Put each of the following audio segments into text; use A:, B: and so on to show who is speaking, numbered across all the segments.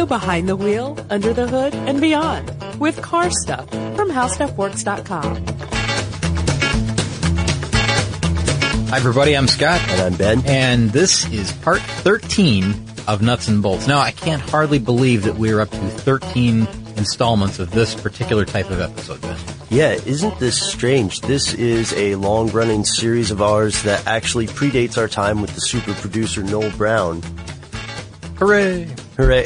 A: Go behind the wheel, under the hood, and beyond with Car Stuff from HowStuffWorks.com.
B: Hi, everybody. I'm Scott.
C: And I'm Ben.
B: And this is part 13 of Nuts and Bolts. Now, I can't hardly believe that we're up to 13 installments of this particular type of episode, Ben.
C: Yeah, isn't this strange? This is a long-running series of ours that actually predates our time with the super producer Noel Brown.
B: Hooray!
C: Hooray.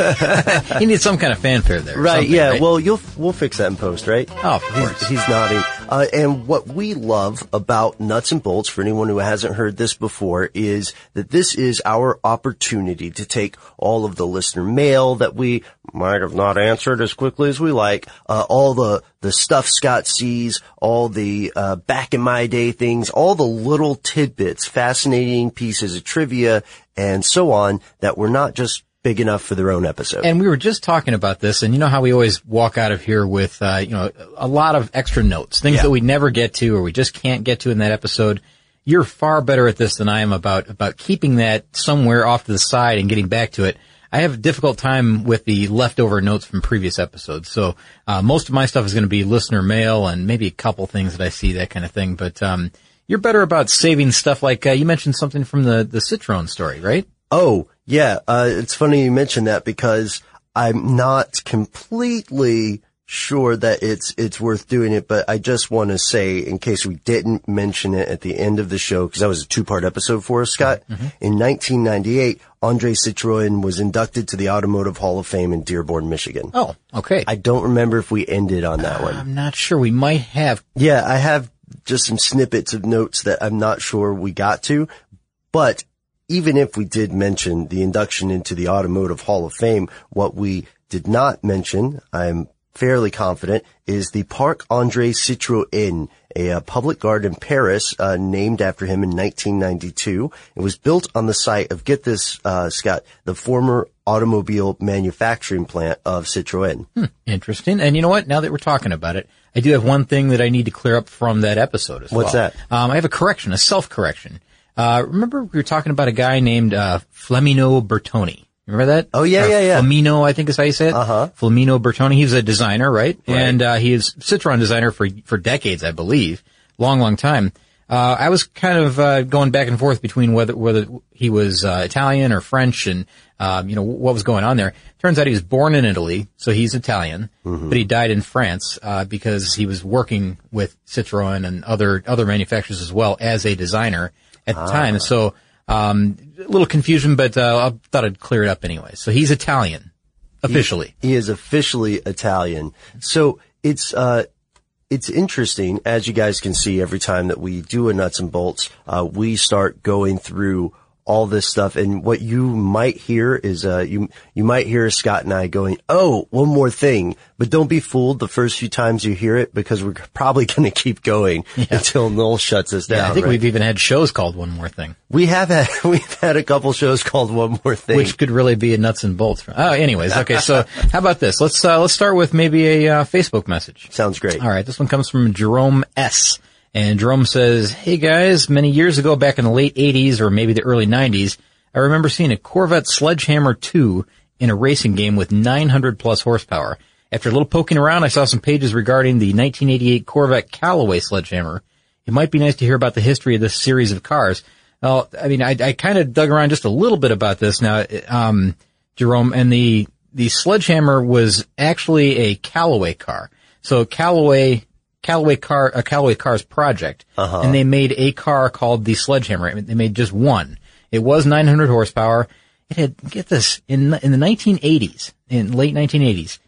B: You need some kind of fanfare there.
C: Right, yeah.
B: Right?
C: Well, we'll fix that in post, right?
B: Oh, of course.
C: He's nodding. And what we love about Nuts and Bolts, for anyone who hasn't heard this before, is that this is our opportunity to take all of the listener mail that we might have not answered as quickly as we like, all the stuff Scott sees, all the back in my day things, all the little tidbits, fascinating pieces of trivia, and so on, that we're not just big enough for their own episode.
B: And we were just talking about this, and you know how we always walk out of here with, a lot of extra notes, things that we never get to or we just can't get to in that episode. You're far better at this than I am about keeping that somewhere off to the side and getting back to it. I have a difficult time with the leftover notes from previous episodes. So, most of my stuff is going to be listener mail and maybe a couple things that I see, that kind of thing. But, you're better about saving stuff like, you mentioned something from the Citroen story, right?
C: Oh, yeah. It's funny you mentioned that because I'm not completely sure that it's worth doing it, but I just want to say, in case we didn't mention it at the end of the show, because that was a 2-part episode for us, Scott. Mm-hmm. In 1998, Andre Citroen was inducted to the Automotive Hall of Fame in Dearborn, Michigan.
B: Oh, okay.
C: I don't remember if we ended on that one.
B: I'm not sure. We might have.
C: Yeah, I have just some snippets of notes that I'm not sure we got to, but even if we did mention the induction into the Automotive Hall of Fame, what we did not mention, I'm fairly confident, is the Parc André Citroën, a public garden in Paris, named after him in 1992. It was built on the site of, get this, Scott, the former automobile manufacturing plant of Citroën.
B: Interesting. And you know what? Now that we're talking about it, I do have one thing that I need to clear up from that episode as well.
C: What's that?
B: I have a correction, a self-correction. Remember we were talking about a guy named Flamino Bertoni. Remember that?
C: Oh, yeah.
B: Flamino, I think is how you say it.
C: Uh-huh.
B: Flamino Bertoni. He's a designer, right? And he is Citroen designer for decades, I believe. Long time. I was kind of going back and forth between whether he was Italian or French and what was going on there. Turns out he was born in Italy, so he's Italian, but he died in France because he was working with Citroen and other manufacturers as well as a designer at the time. So a little confusion, but I thought I'd clear it up anyway. So he's Italian, officially.
C: He is officially Italian. So it's interesting, as you guys can see, every time that we do a Nuts and Bolts, we start going through all this stuff. And what you might hear is, you might hear Scott and I going, oh, one more thing. But don't be fooled the first few times you hear it, because we're probably going to keep going until Noel shuts us down.
B: Yeah, I think we've even had shows called One More Thing.
C: We've had a couple shows called One More Thing.
B: Which could really be a Nuts and Bolts. Oh, anyways. Okay. So how about this? Let's start with maybe a Facebook message.
C: Sounds great.
B: All right. This one comes from Jerome S. And Jerome says, hey guys, many years ago back in the late 80s or maybe the early 90s, I remember seeing a Corvette Sledgehammer 2 in a racing game with 900 plus horsepower. After a little poking around, I saw some pages regarding the 1988 Corvette Callaway Sledgehammer. It might be nice to hear about the history of this series of cars. Well, I mean, I kind of dug around just a little bit about this now, Jerome, and the Sledgehammer was actually a Callaway car. So Callaway Cars project, and they made a car called the Sledgehammer. I mean, they made just one. It was 900 horsepower. It had, get this, in the 1980s, in late 1980s,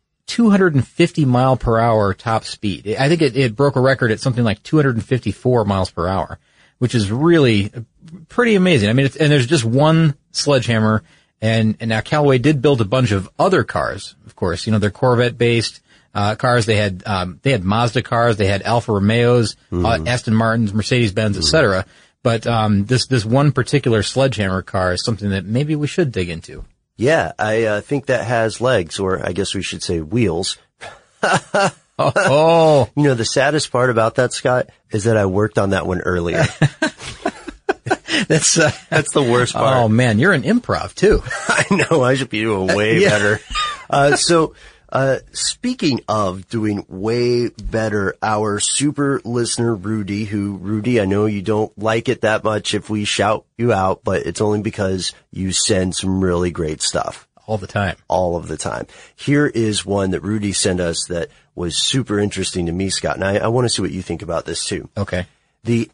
B: 250 mile per hour top speed. I think it broke a record at something like 254 miles per hour, which is really pretty amazing. I mean, and there's just one Sledgehammer, and now Callaway did build a bunch of other cars, of course. They're Corvette based. Cars. They had Mazda cars. They had Alfa Romeos, Aston Martins, Mercedes-Benz, etc. But, this one particular Sledgehammer car is something that maybe we should dig into.
C: Yeah, I think that has legs, or I guess we should say wheels.
B: Oh.
C: The saddest part about that, Scott, is that I worked on that one earlier. That's the worst part.
B: Oh man, you're an improv too.
C: I know. I should be doing way better. Speaking of doing way better, our super listener, Rudy, I know you don't like it that much if we shout you out, but it's only because you send some really great stuff.
B: All the time.
C: All of the time. Here is one that Rudy sent us that was super interesting to me, Scott, and I want to see what you think about this too.
B: Okay.
C: The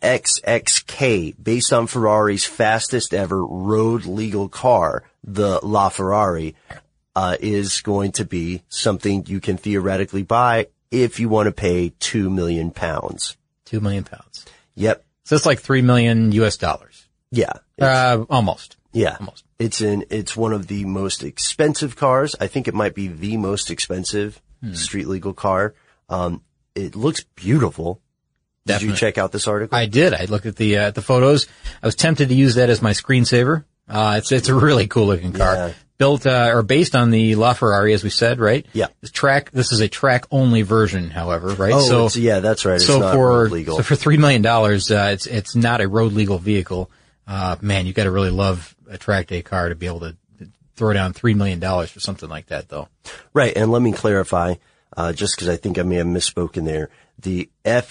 C: FXXK, based on Ferrari's fastest ever road legal car, the LaFerrari, is going to be something you can theoretically buy if you want to pay £2 million. £2
B: million.
C: Yep.
B: So it's like $3 million US.
C: Yeah.
B: Almost.
C: Yeah.
B: Almost.
C: It's one of the most expensive cars. I think it might be the most expensive street legal car. It looks beautiful. Did you check out this article?
B: I did. I looked at the photos. I was tempted to use that as my screensaver. It's a really cool looking car.
C: Yeah.
B: Built, or based on the LaFerrari, as we said, right?
C: Yeah.
B: This is a track only version, however, right?
C: Oh, that's right. It's not road legal.
B: So for $3 million, it's not a road legal vehicle. Man, you gotta really love a track day car to be able to throw down $3 million for something like that, though.
C: Right. And let me clarify, just cause I think I may have misspoken there. The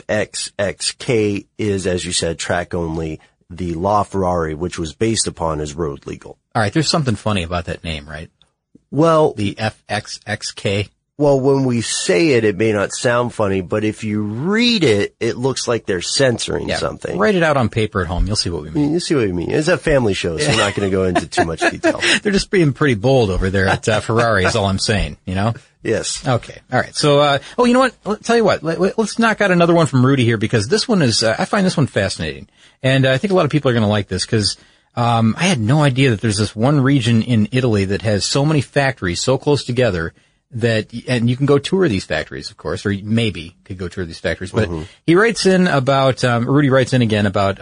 C: FXXK is, as you said, track only. The LaFerrari, which was based upon, is road legal.
B: All right. There's something funny about that name, right?
C: Well,
B: the FXXK.
C: Well, when we say it, it may not sound funny, but if you read it, it looks like they're censoring something.
B: Write it out on paper at home. You'll see what we mean.
C: You see what we mean. It's a family show, so we're not going to go into too much detail.
B: They're just being pretty bold over there at Ferrari is all I'm saying, you know?
C: Yes.
B: Okay. All right. So, you know what? I'll tell you what. Let's knock out another one from Rudy here because this one is, I find this one fascinating. And I think a lot of people are going to like this because, I had no idea that there's this one region in Italy that has so many factories so close together and you can go tour these factories, of course, or maybe could go tour these factories. But he writes in about, Rudy writes in again about,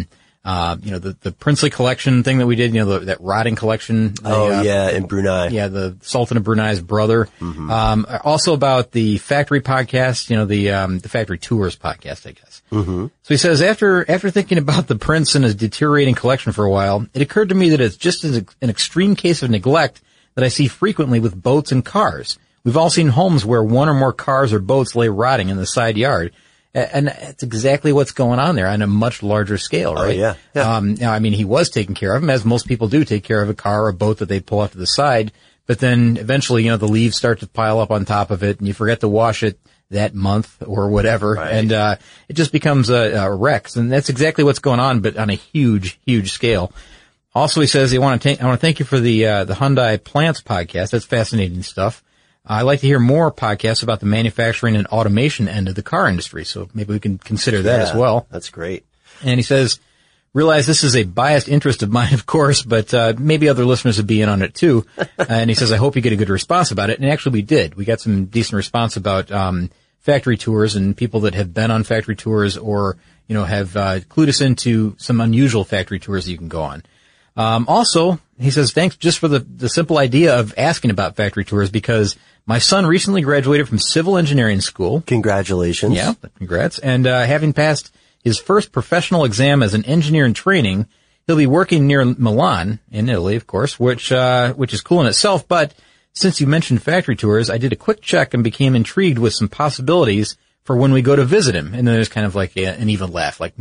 B: the princely collection thing that we did, that rotting collection.
C: In Brunei.
B: Yeah, the Sultan of Brunei's brother. Also about the factory podcast, the factory tours podcast, I guess. So he says, after thinking about the prince and his deteriorating collection for a while, it occurred to me that it's just an extreme case of neglect that I see frequently with boats and cars. We've all seen homes where one or more cars or boats lay rotting in the side yard. And that's exactly what's going on there on a much larger scale, right?
C: Oh, yeah.
B: Now, I mean, he was taking care of them, as most people do take care of a car or a boat that they pull off to the side. But then eventually, the leaves start to pile up on top of it and you forget to wash it that month or whatever.
C: Right.
B: And, it just becomes a wreck. And that's exactly what's going on, but on a huge, huge scale. Also, he says, I want to thank you for the Hyundai Plants podcast. That's fascinating stuff. I like to hear more podcasts about the manufacturing and automation end of the car industry. So maybe we can consider that as well.
C: That's great.
B: And he says, realize this is a biased interest of mine, of course, but, maybe other listeners would be in on it too. And he says, I hope you get a good response about it. And actually we did. We got some decent response about, factory tours and people that have been on factory tours or, have, clued us into some unusual factory tours that you can go on. Also, he says, thanks just for the simple idea of asking about factory tours because my son recently graduated from civil engineering school.
C: Congratulations.
B: Yeah, congrats. And, having passed his first professional exam as an engineer in training, he'll be working near Milan in Italy, of course, which is cool in itself. But since you mentioned factory tours, I did a quick check and became intrigued with some possibilities for when we go to visit him. And then there's kind of like an even laugh, like,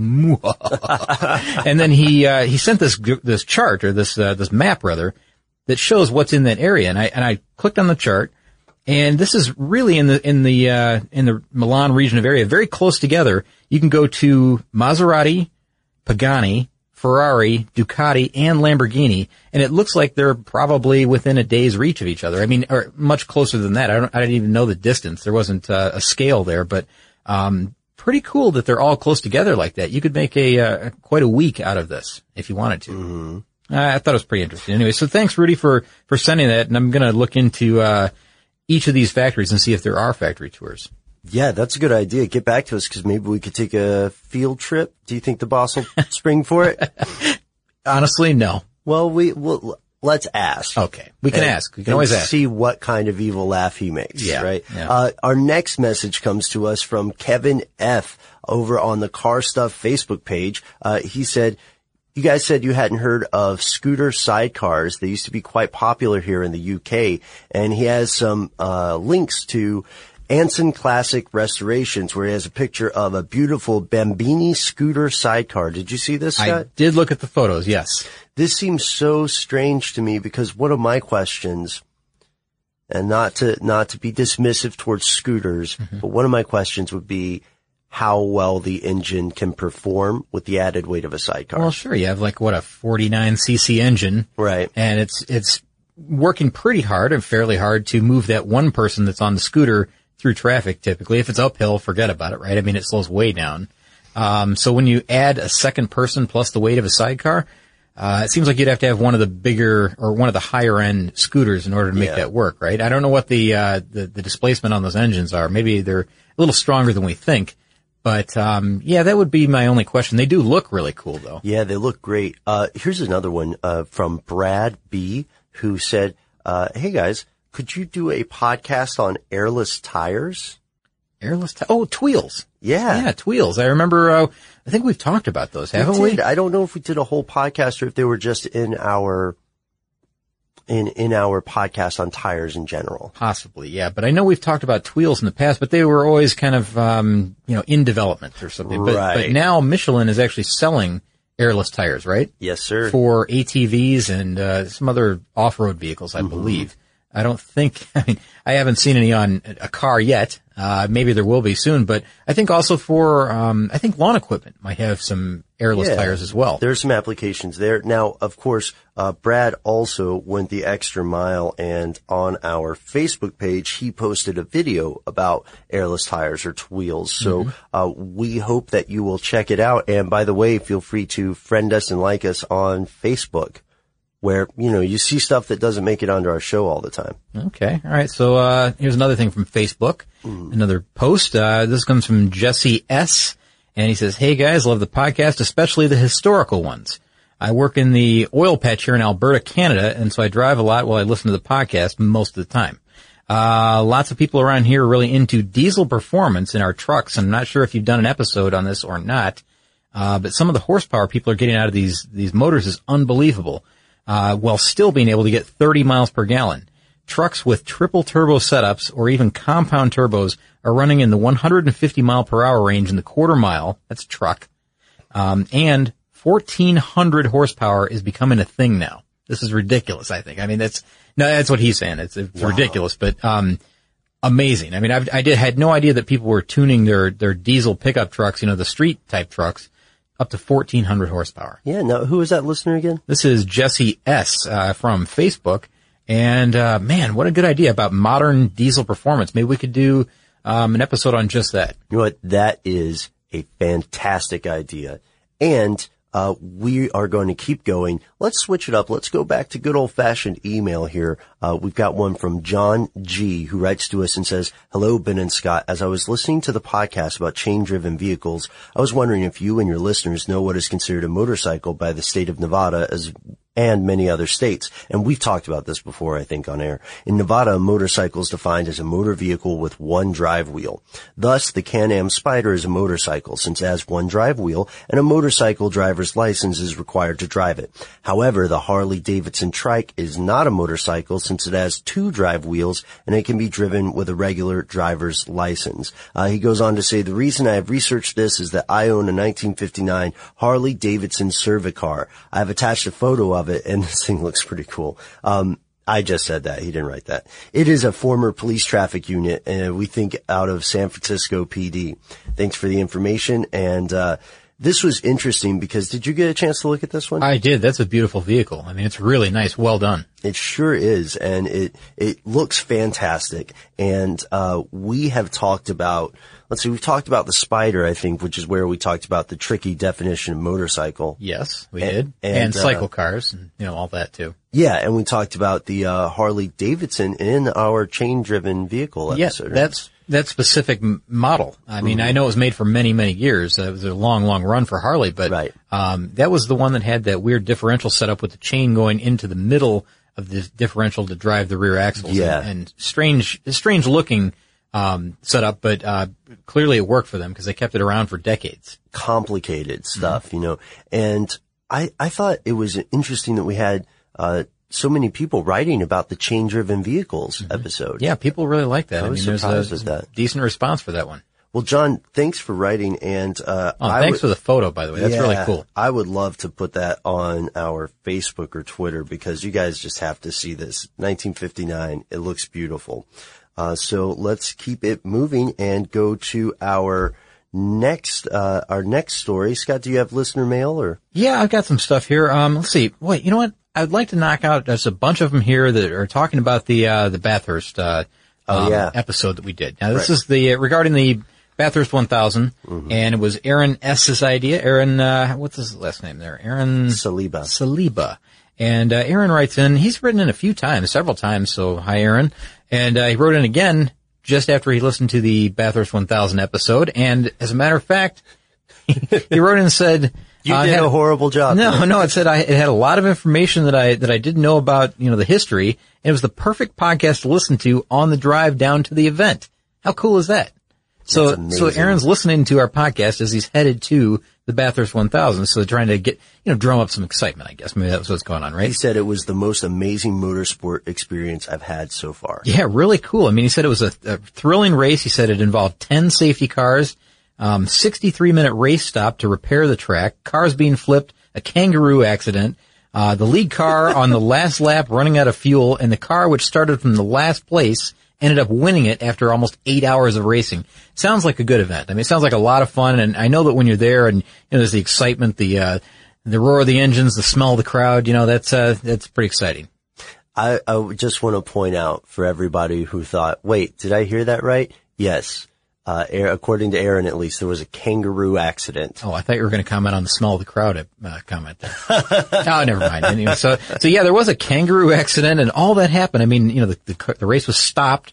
B: and then he sent this chart or this map rather that shows what's in that area. And I clicked on the chart and this is really in the Milan region of area, very close together. You can go to Maserati, Pagani, Ferrari, Ducati, and Lamborghini, and it looks like they're probably within a day's reach of each other. I mean, or much closer than that. I didn't even know the distance. There wasn't a scale there, but pretty cool that they're all close together like that. You could make quite a week out of this if you wanted to. I thought it was pretty interesting. Anyway, so thanks, Rudy, for sending that, and I'm going to look into each of these factories and see if there are factory tours.
C: Yeah, that's a good idea. Get back to us because maybe we could take a field trip. Do you think the boss will spring for it?
B: Honestly, no.
C: Well, let's ask.
B: Okay. We can ask. We can always ask.
C: See what kind of evil laugh he makes.
B: Yeah.
C: Right.
B: Yeah.
C: Our next message comes to us from Kevin F. over on the Car Stuff Facebook page. He said, You guys said you hadn't heard of scooter sidecars. They used to be quite popular here in the UK, and he has some links to Anson Classic Restorations, where he has a picture of a beautiful Bambini scooter sidecar. Did you see this, Scott?
B: I did look at the photos, yes.
C: This seems so strange to me because one of my questions, and not to be dismissive towards scooters, but one of my questions would be how well the engine can perform with the added weight of a sidecar.
B: Well, sure, you have a 49cc engine.
C: Right.
B: And it's working pretty hard and fairly hard to move that one person that's on the scooter through traffic typically. If it's uphill, forget about it, right? I mean, it slows way down. So when you add a second person plus the weight of a sidecar, it seems like you'd have to have one of the bigger or one of the higher end scooters in order to make that work, right? I don't know what the displacement on those engines are. Maybe they're a little stronger than we think. But, that would be my only question. They do look really cool though.
C: Yeah, they look great. Here's another one, from Brad B, who said, hey guys, could you do a podcast on airless tires?
B: Tweels.
C: Yeah.
B: Yeah, Tweels. I remember, I think we've talked about those, haven't we?
C: I don't know if we did a whole podcast or if they were just in our podcast on tires in general.
B: Possibly, yeah. But I know we've talked about Tweels in the past, but they were always kind of, in development or something.
C: Right.
B: But now Michelin is actually selling airless tires, right?
C: Yes, sir.
B: For ATVs and, some other off-road vehicles, I believe. I haven't seen any on a car yet. Maybe there will be soon, but I think also for, lawn equipment might have some airless tires as well.
C: There's some applications there. Now, of course, Brad also went the extra mile, and on our Facebook page, he posted a video about airless tires or Tweels. So, we hope that you will check it out. And by the way, feel free to friend us and like us on Facebook, where, you see stuff that doesn't make it onto our show all the time.
B: Okay. All right. So, here's another thing from Facebook. Another post. This comes from Jesse S. And he says, hey guys, love the podcast, especially the historical ones. I work in the oil patch here in Alberta, Canada, and so I drive a lot while I listen to the podcast most of the time. Lots of people around here are really into diesel performance in our trucks. I'm not sure if you've done an episode on this or not. But some of the horsepower people are getting out of these motors is unbelievable. While still being able to get 30 miles per gallon. Trucks with triple turbo setups or even compound turbos are running in the 150 mile per hour range in the quarter mile. That's a truck. And 1,400 horsepower is becoming a thing now. This is ridiculous, I think. I mean, that's what he's saying. It's ridiculous, but, amazing. I mean, I had no idea that people were tuning their diesel pickup trucks, the street type trucks, up to 1,400 horsepower.
C: Yeah. Now, who is that listener again?
B: This is Jesse S. From Facebook. And, man, what a good idea about modern diesel performance. Maybe we could do, an episode on just that.
C: You know what? That is a fantastic idea. And, we are going to keep going. Let's switch it up. Let's go back to good old fashioned email here. We've got one from John G, who writes to us and says, hello, Ben and Scott. As I was listening to the podcast about chain driven vehicles, I was wondering if you and your listeners know what is considered a motorcycle by the state of Nevada and many other states. And we've talked about this before, I think, on air. In Nevada, a motorcycle is defined as a motor vehicle with one drive wheel. Thus, the Can-Am Spyder is a motorcycle since it has one drive wheel and a motorcycle driver's license is required to drive it. However, the Harley-Davidson Trike is not a motorcycle since it has two drive wheels and it can be driven with a regular driver's license. He goes on to say, the reason I have researched this is that I own a 1959 Harley-Davidson Cervicar. I have attached a photo of it, and this thing looks pretty cool. I just said that. He didn't write that. It is a former police traffic unit, and we think out of San Francisco PD. Thanks for the information. And this was interesting because did you get a chance to look at this one?
B: I did. That's a beautiful vehicle. I mean, it's really nice. Well done.
C: It sure is. And it looks fantastic. And we have talked about, we've talked about the Spyder, I think, which is where we talked about the tricky definition of motorcycle.
B: Yes, we did. And cycle cars and, all that too.
C: Yeah, and we talked about the Harley Davidson in our chain-driven vehicle episode.
B: Yeah, that specific model. I mean, I know it was made for many, many years. It was a long, long run for Harley, but
C: right.
B: That was the one that had that weird differential setup with the chain going into the middle of the differential to drive the rear axles.
C: Yeah.
B: And strange looking setup, but clearly it worked for them because they kept it around for decades.
C: Complicated stuff, and I thought it was interesting that we had, so many people writing about the change-driven vehicles episode.
B: Yeah, people really like that.
C: I was surprised at that.
B: Decent response for that one.
C: Well, John, thanks for writing, and
B: thanks for the photo, by the way. That's really cool.
C: I would love to put that on our Facebook or Twitter because you guys just have to see this. 1959, it looks beautiful. So let's keep it moving and go to our next story. Scott, do you have listener mail or?
B: Yeah, I've got some stuff here. Let's see. Wait, you know what? I'd like to knock out, there's a bunch of them here that are talking about the Bathurst, episode that we did. Now, this is regarding the Bathurst 1000, and it was Aaron S.'s idea. Aaron, what's his last name there? Aaron Saliba. And Aaron writes in, he's written in a few times, several times, so hi Aaron. And he wrote in again just after he listened to the Bathurst 1000 episode, and as a matter of fact, he wrote in and said,
C: you did a horrible job.
B: No, it said it had a lot of information that I didn't know about, the history, and it was the perfect podcast to listen to on the drive down to the event. How cool is that? So Aaron's listening to our podcast as he's headed to the Bathurst 1000. So trying to get, drum up some excitement, I guess. Maybe that's what's going on, right?
C: He said it was the most amazing motorsport experience I've had so far.
B: Yeah, really cool. I mean, he said it was a thrilling race. He said it involved 10 safety cars, 63-minute race stop to repair the track, cars being flipped, a kangaroo accident, the lead car on the last lap running out of fuel, and the car which started from the last place ended up winning it after almost 8 hours of racing. Sounds like a good event. I mean, it sounds like a lot of fun, and I know that when you're there and, there's the excitement, the roar of the engines, the smell of the crowd, that's pretty exciting.
C: I just want to point out for everybody who thought, wait, did I hear that right? Yes. According to Aaron, at least, there was a kangaroo accident.
B: Oh, I thought you were going to comment on the smell of the crowd comment there. Oh, never mind. Anyway, so yeah, there was a kangaroo accident and all that happened. I mean, the race was stopped.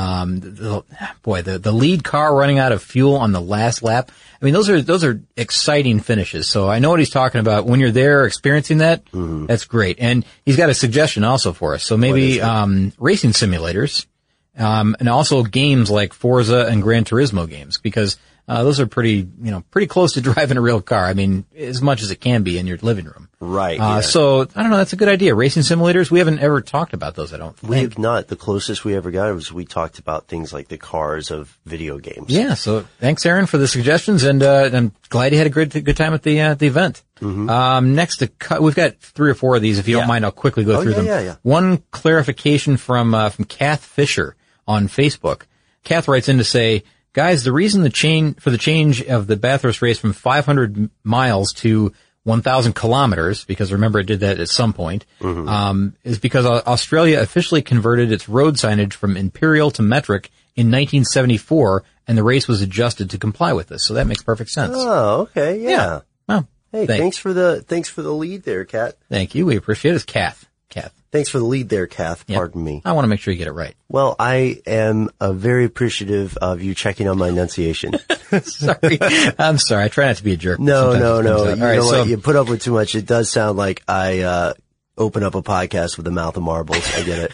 B: The lead car running out of fuel on the last lap. I mean, those are exciting finishes. So I know what he's talking about. When you're there experiencing that, that's great. And he's got a suggestion also for us. So maybe, racing simulators. And also games like Forza and Gran Turismo games, because, those are pretty close to driving a real car. I mean, as much as it can be in your living room.
C: Right. Yeah.
B: So, I don't know, that's a good idea. Racing simulators, we haven't ever talked about those, I don't think.
C: We have not. The closest we ever got was we talked about things like the cars of video games.
B: Yeah, so thanks, Aaron, for the suggestions, and I'm glad you had a good time at the event. Next, we've got 3 or 4 of these. If you don't mind, I'll quickly go through them. Yeah. One clarification from Kath Fisher on Facebook. Kath writes in to say, guys, the reason the change of the Bathurst race from 500 miles to 1,000 kilometers, because remember it did that at some point, is because Australia officially converted its road signage from imperial to metric in 1974, and the race was adjusted to comply with this. So that makes perfect sense.
C: Oh, okay, yeah.
B: Well,
C: hey, thanks for the lead there, Kat.
B: Thank you. We appreciate it. It's Kath.
C: Thanks for the lead there, Kath.
B: Yep.
C: Pardon me.
B: I want to make sure you get it right.
C: Well, I am very appreciative of you checking on my enunciation.
B: Sorry. I'm sorry. I try not to be a jerk.
C: No. You
B: know
C: what? You put up with too much. It does sound like I open up a podcast with a mouth of marbles. I get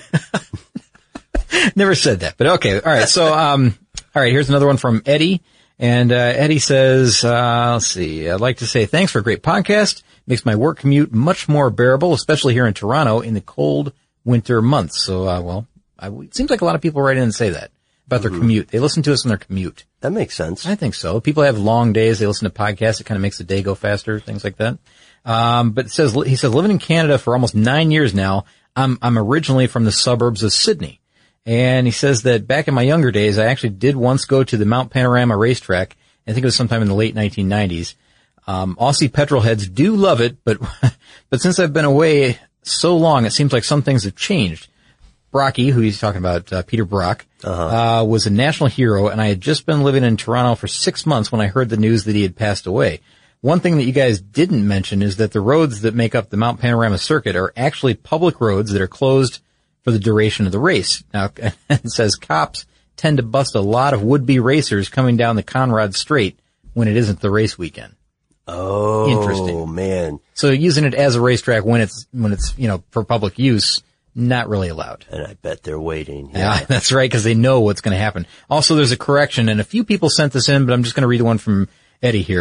C: it.
B: Never said that, but okay. All right. So, all right. Here's another one from Eddie. And Eddie says, let's see, I'd like to say thanks for a great podcast. Makes my work commute much more bearable, especially here in Toronto in the cold winter months. So, it seems like a lot of people write in and say that about their commute. They listen to us in their commute.
C: That makes sense.
B: I think so. People have long days. They listen to podcasts. It kind of makes the day go faster, things like that. But he says, living in Canada for almost 9 years now, I'm originally from the suburbs of Sydney. And he says that back in my younger days, I actually did once go to the Mount Panorama racetrack. I think it was sometime in the late 1990s. Aussie petrol heads do love it, but since I've been away so long, it seems like some things have changed. Brocky, who he's talking about, Peter Brock, was a national hero, and I had just been living in Toronto for 6 months when I heard the news that he had passed away. One thing that you guys didn't mention is that the roads that make up the Mount Panorama circuit are actually public roads that are closed for the duration of the race. Now, it says cops tend to bust a lot of would-be racers coming down the Conrad Strait when it isn't the race weekend.
C: Oh,
B: interesting,
C: man.
B: So using it as a racetrack when it's, for public use, not really allowed.
C: And I bet they're waiting.
B: Yeah, that's right, because they know what's going to happen. Also, there's a correction, and a few people sent this in, but I'm just going to read the one from Eddie here.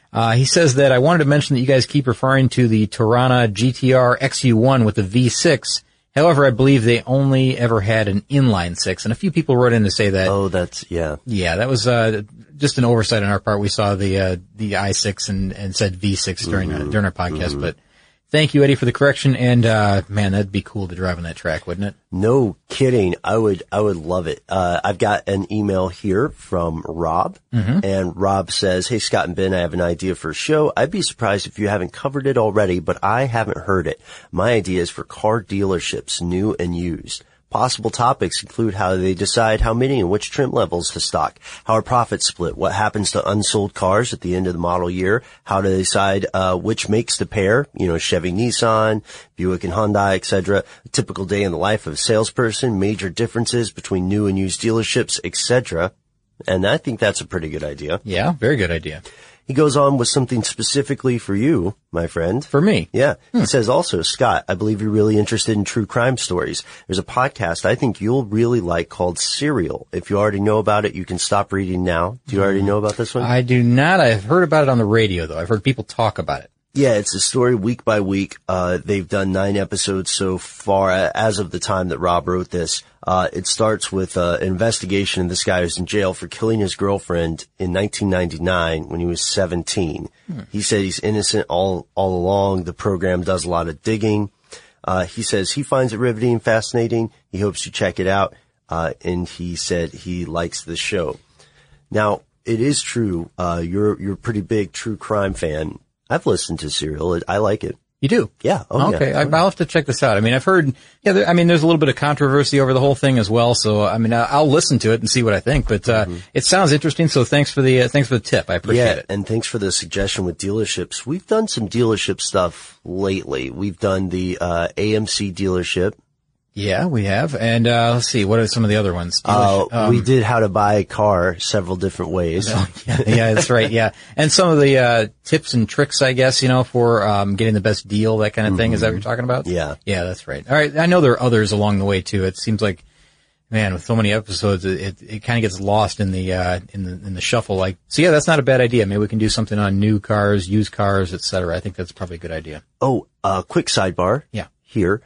B: He says that I wanted to mention that you guys keep referring to the Torana GTR XU1 with the V6. However, I believe they only ever had an inline six, and a few people wrote in to say that.
C: Oh, that's, yeah.
B: Yeah, that was, just an oversight on our part. We saw the i6 and said V6 during our podcast, but thank you, Eddie, for the correction. And, man, that'd be cool to drive on that track, wouldn't it?
C: No kidding. I would love it. I've got an email here from Rob, and Rob says, "Hey, Scott and Ben, I have an idea for a show. I'd be surprised if you haven't covered it already, but I haven't heard it. My idea is for car dealerships, new and used. Possible topics include how they decide how many and which trim levels to stock, how are profits split, what happens to unsold cars at the end of the model year, how to decide which makes to pair, Chevy, Nissan, Buick and Hyundai, etc., a typical day in the life of a salesperson, major differences between new and used dealerships, etc." And I think that's a pretty good idea.
B: Yeah, very good idea.
C: He goes on with something specifically for you, my friend.
B: For me.
C: Yeah. He says also, "Scott, I believe you're really interested in true crime stories. There's a podcast I think you'll really like called Serial. If you already know about it, you can stop reading now." Do you already know about this one?
B: I do not. I've heard about it on the radio, though. I've heard people talk about it.
C: Yeah, it's a story week by week. They've done 9 episodes so far as of the time that Rob wrote this. It starts with an investigation of this guy who's in jail for killing his girlfriend in 1999 when he was 17. He said he's innocent all along. The program does a lot of digging. He says he finds it riveting and fascinating. He hopes you check it out. And he said he likes the show. Now, it is true. You're a pretty big true crime fan. I've listened to Serial. I like it.
B: You do?
C: Yeah. Oh,
B: okay.
C: yeah.
B: I'll have to check this out. I mean, I've heard, there's a little bit of controversy over the whole thing as well. So, I'll listen to it and see what I think, but, it sounds interesting. So thanks for the tip. I appreciate it.
C: And thanks for the suggestion with dealerships. We've done some dealership stuff lately. We've done the, AMC dealership.
B: Yeah, we have. And, let's see. What are some of the other ones?
C: We did how to buy a car several different ways.
B: Yeah, that's right. Yeah. And some of the, tips and tricks, I guess, for, getting the best deal, that kind of thing. Is that what you're talking about?
C: Yeah.
B: Yeah, that's right. All right. I know there are others along the way too. It seems like, man, with so many episodes, it kind of gets lost in the shuffle. Like, so yeah, that's not a bad idea. Maybe we can do something on new cars, used cars, et cetera. I think that's probably a good idea.
C: Oh, quick sidebar.
B: Yeah.
C: Here.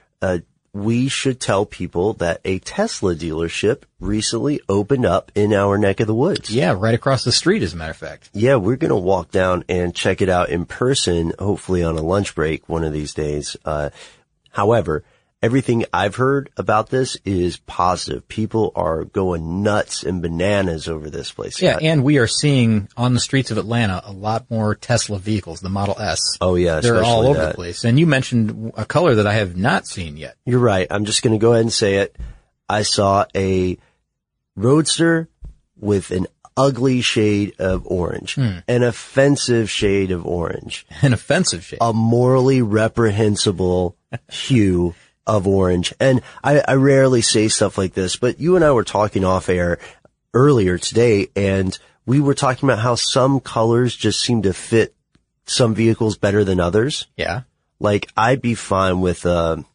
C: We should tell people that a Tesla dealership recently opened up in our neck of the woods.
B: Yeah, right across the street, as a matter of fact.
C: Yeah, we're going to walk down and check it out in person, hopefully on a lunch break one of these days. However, everything I've heard about this is positive. People are going nuts and bananas over this place.
B: Yeah, and we are seeing on the streets of Atlanta a lot more Tesla vehicles, the Model S.
C: Oh yeah,
B: they're all over the place. And you mentioned a color that I have not seen yet.
C: You're right. I'm just going to go ahead and say it. I saw a Roadster with an ugly shade of orange, an offensive shade of orange,
B: an offensive shade,
C: a morally reprehensible hue of orange. And I rarely say stuff like this, but you and I were talking off air earlier today, and we were talking about how some colors just seem to fit some vehicles better than others.
B: Yeah.
C: Like, I'd be fine with a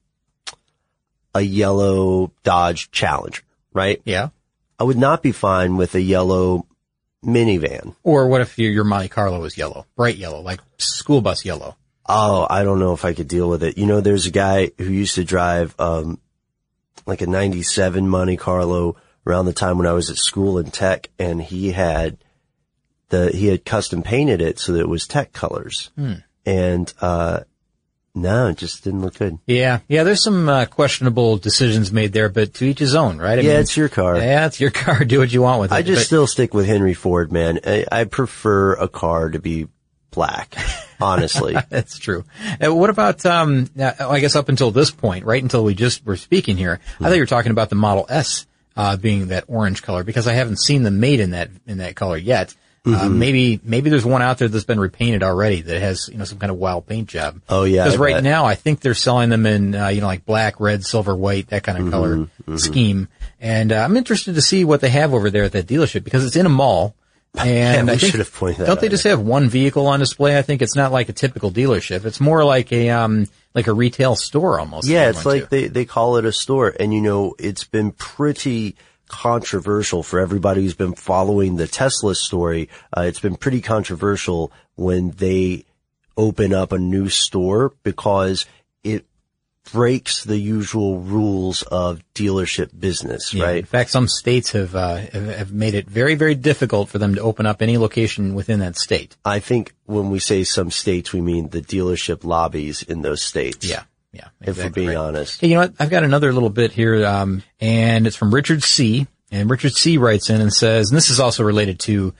C: yellow Dodge Challenger, right?
B: Yeah.
C: I would not be fine with a yellow minivan.
B: Or what if your Monte Carlo is yellow, bright yellow, like school bus yellow?
C: Oh, I don't know if I could deal with it. There's a guy who used to drive, like a 97 Monte Carlo around the time when I was at school in tech, and he had custom painted it so that it was tech colors. And, no, it just didn't look good.
B: Yeah. Yeah. There's some, questionable decisions made there, but to each his own, right? I mean,
C: it's your car.
B: Yeah, it's your car. Do what you want with it.
C: I just still stick with Henry Ford, man. I prefer a car to be black, honestly.
B: That's true. What about, I guess up until this point, right until we just were speaking here, I thought you were talking about the Model S, being that orange color, because I haven't seen them made in that color yet. Maybe there's one out there that's been repainted already that has, some kind of wild paint job.
C: Oh yeah.
B: Because right now I think they're selling them in, like black, red, silver, white, that kind of color scheme. And, I'm interested to see what they have over there at that dealership, because it's in a mall. And
C: yeah,
B: I think,
C: should have pointed that
B: don't they
C: out.
B: Just have one vehicle on display? I think it's not like a typical dealership. It's more like a retail store almost.
C: Yeah, it's like they call it a store, and it's been pretty controversial for everybody who's been following the Tesla story. It's been pretty controversial when they open up a new store because it breaks the usual rules of dealership business, right?
B: In fact, some states have made it very, very difficult for them to open up any location within that state.
C: I think when we say some states, we mean the dealership lobbies in those states.
B: Yeah, exactly.
C: If we're being honest.
B: Hey, you know what? I've got another little bit here, and it's from Richard C. And Richard C. writes in and says, and this is also related to,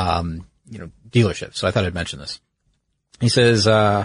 B: dealerships. So I thought I'd mention this. He says,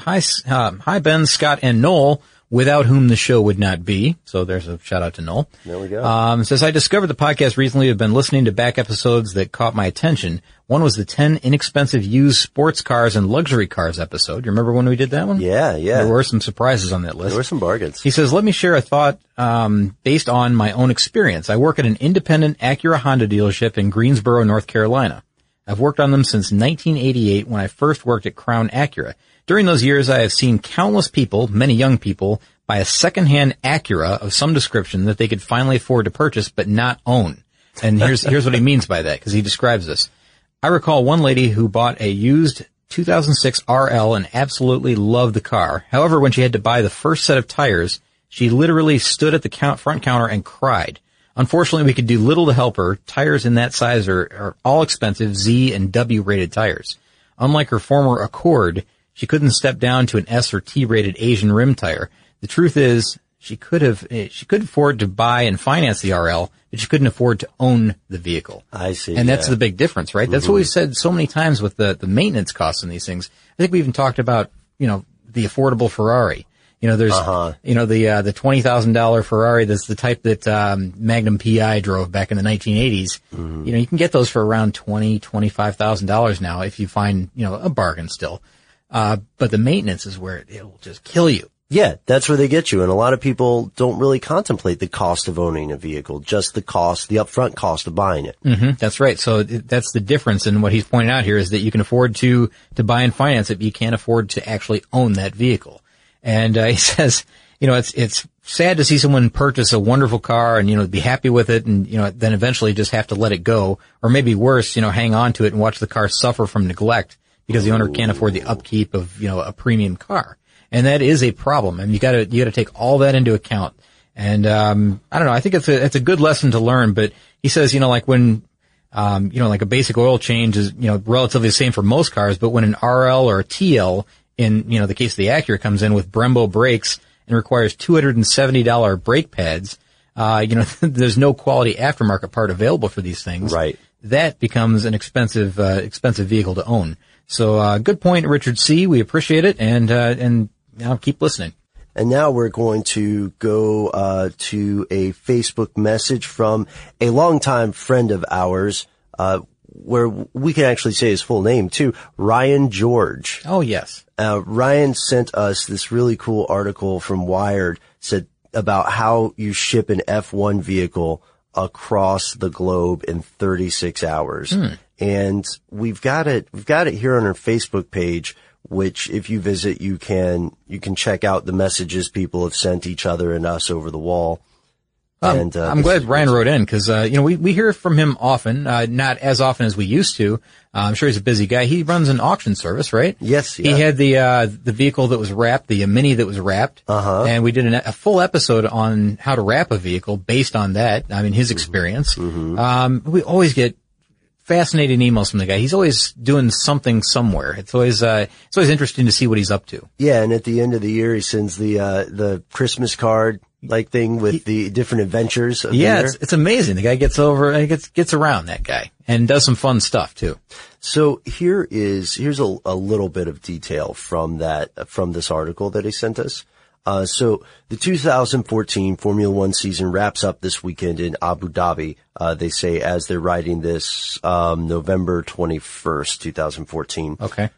B: hi, Ben, Scott, and Noel, without whom the show would not be. So there's a shout out to Noel.
C: There we go.
B: Says, I discovered the podcast recently. I've been listening to back episodes that caught my attention. One was the 10 inexpensive used sports cars and luxury cars episode. You remember when we did that one?
C: Yeah.
B: There were some surprises on that list.
C: There were some bargains.
B: He says, let me share a thought, based on my own experience. I work at an independent Acura Honda dealership in Greensboro, North Carolina. I've worked on them since 1988 when I first worked at Crown Acura. During those years, I have seen countless people, many young people, buy a second-hand Acura of some description that they could finally afford to purchase but not own. And here's what he means by that, because he describes this. I recall one lady who bought a used 2006 RL and absolutely loved the car. However, when she had to buy the first set of tires, she literally stood at the front counter and cried. Unfortunately, we could do little to help her. Tires in that size are all expensive Z and W rated tires. Unlike her former Accord, she couldn't step down to an S or T rated Asian rim tire. The truth is, she could afford to buy and finance the RL, but she couldn't afford to own the vehicle.
C: I see.
B: And that's the big difference, right? That's what we've said so many times with the maintenance costs on these things. I think we even talked about, the affordable Ferrari. There's, the $20,000 Ferrari that's the type that, Magnum PI drove back in the 1980s. Mm-hmm. You can get those for around $25,000 now if you find, a bargain still. But the maintenance is where it'll just kill you.
C: Yeah, that's where they get you. And a lot of people don't really contemplate the cost of owning a vehicle, just the upfront cost of buying it.
B: Mm-hmm, that's right. So that's the difference. And what he's pointing out here is that you can afford to buy and finance it, but you can't afford to actually own that vehicle. And, he says, it's sad to see someone purchase a wonderful car and, be happy with it and, then eventually just have to let it go. Or maybe worse, hang on to it and watch the car suffer from neglect because the owner can't afford the upkeep of, a premium car. And that is a problem. And you gotta take all that into account. And, I don't know, I think it's a good lesson to learn, but he says, like when, like a basic oil change is, relatively the same for most cars, but when an RL or a TL in, the case of the Acura comes in with Brembo brakes and requires $270 brake pads, there's no quality aftermarket part available for these things.
C: Right.
B: That becomes an expensive vehicle to own. So, good point, Richard C. We appreciate it and now keep listening.
C: And now we're going to go, to a Facebook message from a longtime friend of ours, where we can actually say his full name too, Ryan George.
B: Oh, yes.
C: Ryan sent us this really cool article from Wired, said about how you ship an F1 vehicle across the globe in 36 hours. And we've got it here on our Facebook page, which if you visit, you can check out the messages people have sent each other and us over the wall.
B: And, I'm glad Ryan wrote in because, we hear from him often, not as often as we used to. I'm sure he's a busy guy. He runs an auction service, right?
C: Yes. Yeah.
B: He had the vehicle that was wrapped, the Mini that was wrapped. And we did a full episode on how to wrap a vehicle based on that. I mean, his experience. Mm-hmm. We always get fascinating emails from the guy. He's always doing something somewhere. It's always interesting to see what he's up to.
C: Yeah. And at the end of the year, he sends the Christmas card like thing with the different adventures.
B: Yeah, it's amazing. The guy gets around, that guy, and does some fun stuff too.
C: So here's a little bit of detail from this article that he sent us. So the 2014 Formula One season wraps up this weekend in Abu Dhabi. They say as they're writing this, November 21st, 2014.
B: Okay.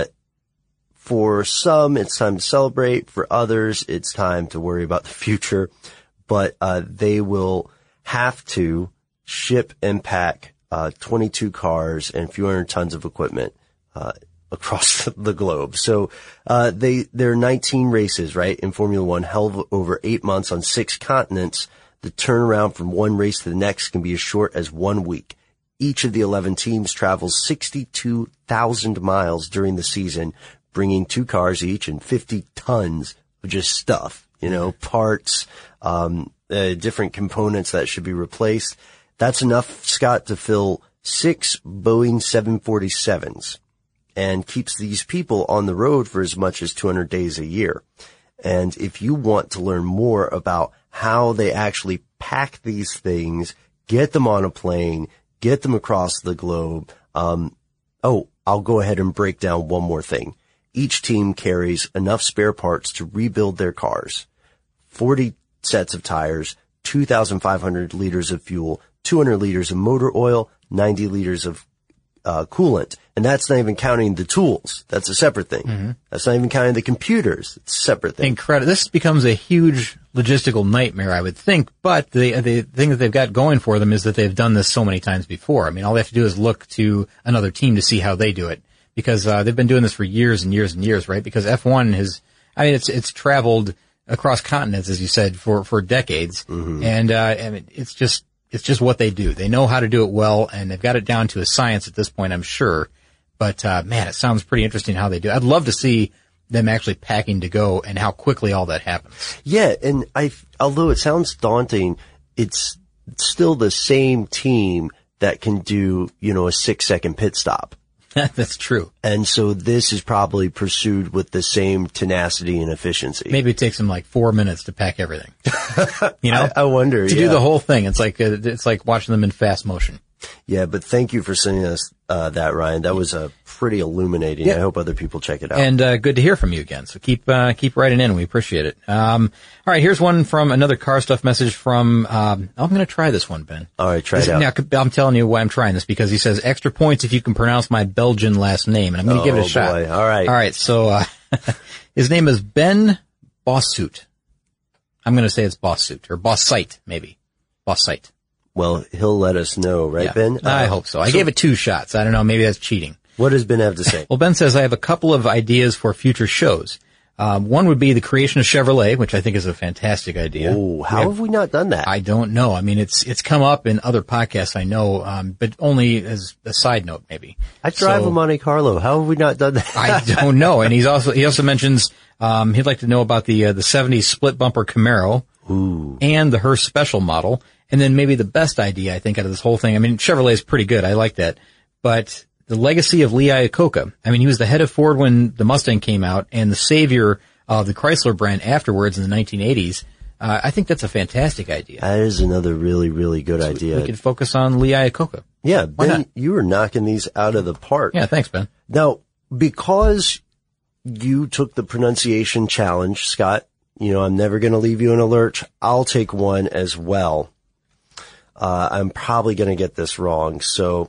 C: For some, it's time to celebrate. For others, it's time to worry about the future. But they will have to ship and pack 22 cars and a few hundred tons of equipment across the globe. So there are 19 races, right, in Formula One, held over 8 months on 6 continents. The turnaround from one race to the next can be as short as 1 week. Each of the 11 teams travels 62,000 miles during the season, bringing 2 cars each and 50 tons of just stuff, parts, different components that should be replaced. That's enough, Scott, to fill 6 Boeing 747s and keeps these people on the road for as much as 200 days a year. And if you want to learn more about how they actually pack these things, get them on a plane, get them across the globe, I'll go ahead and break down one more thing. Each team carries enough spare parts to rebuild their cars. 40 sets of tires, 2,500 liters of fuel, 200 liters of motor oil, 90 liters of coolant. And that's not even counting the tools. That's a separate thing. Mm-hmm. That's not even counting the computers. It's a separate thing.
B: Incredible. This becomes a huge logistical nightmare, I would think. But the thing that they've got going for them is that they've done this so many times before. I mean, all they have to do is look to another team to see how they do it. Because they've been doing this for years and years and years, right? Because F1 it's traveled across continents, as you said, for decades. Mm-hmm. And it's just what they do. They know how to do it well, and they've got it down to a science at this point, I'm sure. But man, it sounds pretty interesting how they do it. I'd love to see them actually packing to go and how quickly all that happens.
C: Yeah, and although it sounds daunting, it's still the same team that can do, a 6-second pit stop.
B: That's true.
C: And so this is probably pursued with the same tenacity and efficiency.
B: Maybe it takes them like 4 minutes to pack everything.
C: I wonder.
B: To do the whole thing. It's like watching them in fast motion.
C: Yeah, but thank you for sending us that, Ryan. That was pretty illuminating. Yeah. I hope other people check it out.
B: And good to hear from you again. So keep writing in. We appreciate it. All right, here's one from another Car Stuff message from I'm going to try this one, Ben.
C: All right, try it out.
B: Now, I'm telling you why I'm trying this, because he says extra points if you can pronounce my Belgian last name, and I'm going to give it a shot.
C: Boy. All right.
B: So his name is Ben Bossut. I'm going to say it's Bossut or Bossite, maybe. Bossite.
C: Well, he'll let us know, right,
B: yeah.
C: Ben?
B: I hope so. I gave it 2 shots. I don't know. Maybe that's cheating.
C: What does Ben have to say?
B: Well, Ben says, I have a couple of ideas for future shows. One would be the creation of Chevrolet, which I think is a fantastic idea.
C: Oh, how have we not done that?
B: I don't know. I mean, it's come up in other podcasts, I know, but only as a side note, maybe.
C: I drive a Monte Carlo. How have we not done that?
B: I don't know. And he also mentions, he'd like to know about the 70s split bumper Camaro.
C: Ooh.
B: And the Hearst Special model. And then maybe the best idea, I think, out of this whole thing. I mean, Chevrolet is pretty good. I like that. But the legacy of Lee Iacocca. I mean, he was the head of Ford when the Mustang came out and the savior of the Chrysler brand afterwards in the 1980s. I think that's a fantastic idea.
C: That is another really, really good idea.
B: We could focus on Lee Iacocca.
C: Yeah, Ben, you were knocking these out of the park.
B: Yeah, thanks, Ben.
C: Now, because you took the pronunciation challenge, Scott, I'm never going to leave you in a lurch. I'll take one as well. I'm probably going to get this wrong. So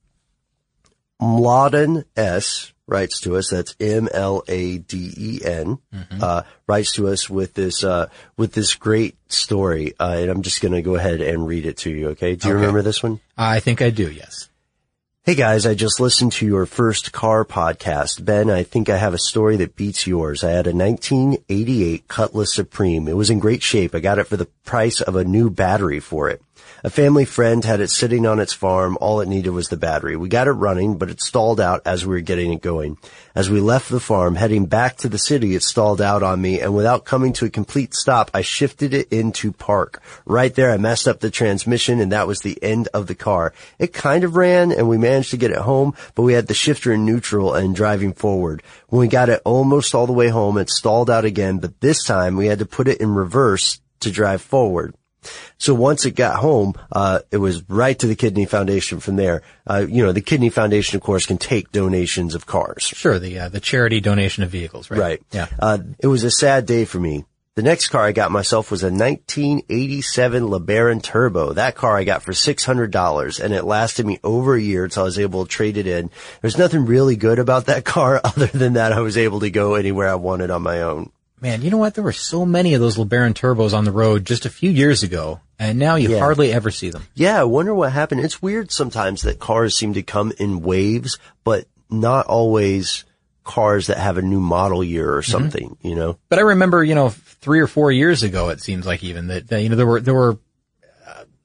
C: Mladen S writes to us. That's M-L-A-D-E-N, writes to us with this great story. And I'm just going to go ahead and read it to you. Okay. Do you remember this one?
B: I think I do. Yes.
C: Hey guys, I just listened to your first car podcast. Ben, I think I have a story that beats yours. I had a 1988 Cutlass Supreme. It was in great shape. I got it for the price of a new battery for it. A family friend had it sitting on its farm. All it needed was the battery. We got it running, but it stalled out as we were getting it going. As we left the farm, heading back to the city, it stalled out on me, and without coming to a complete stop, I shifted it into park. Right there, I messed up the transmission, and that was the end of the car. It kind of ran, and we managed to get it home, but we had the shifter in neutral and driving forward. When we got it almost all the way home, it stalled out again, but this time we had to put it in reverse to drive forward. So once it got home, it was right to the Kidney Foundation from there. The Kidney Foundation, of course, can take donations of cars.
B: Sure, the charity donation of vehicles, right?
C: Right.
B: Yeah.
C: It was a sad day for me. The next car I got myself was a 1987 LeBaron Turbo. That car I got for $600, and it lasted me over a year until I was able to trade it in. There's nothing really good about that car other than that I was able to go anywhere I wanted on my own.
B: Man, you know what? There were so many of those LeBaron Turbos on the road just a few years ago, and now you hardly ever see them.
C: Yeah, I wonder what happened. It's weird sometimes that cars seem to come in waves, but not always cars that have a new model year or something,
B: But I remember, 3 or 4 years ago, it seems like even that, there were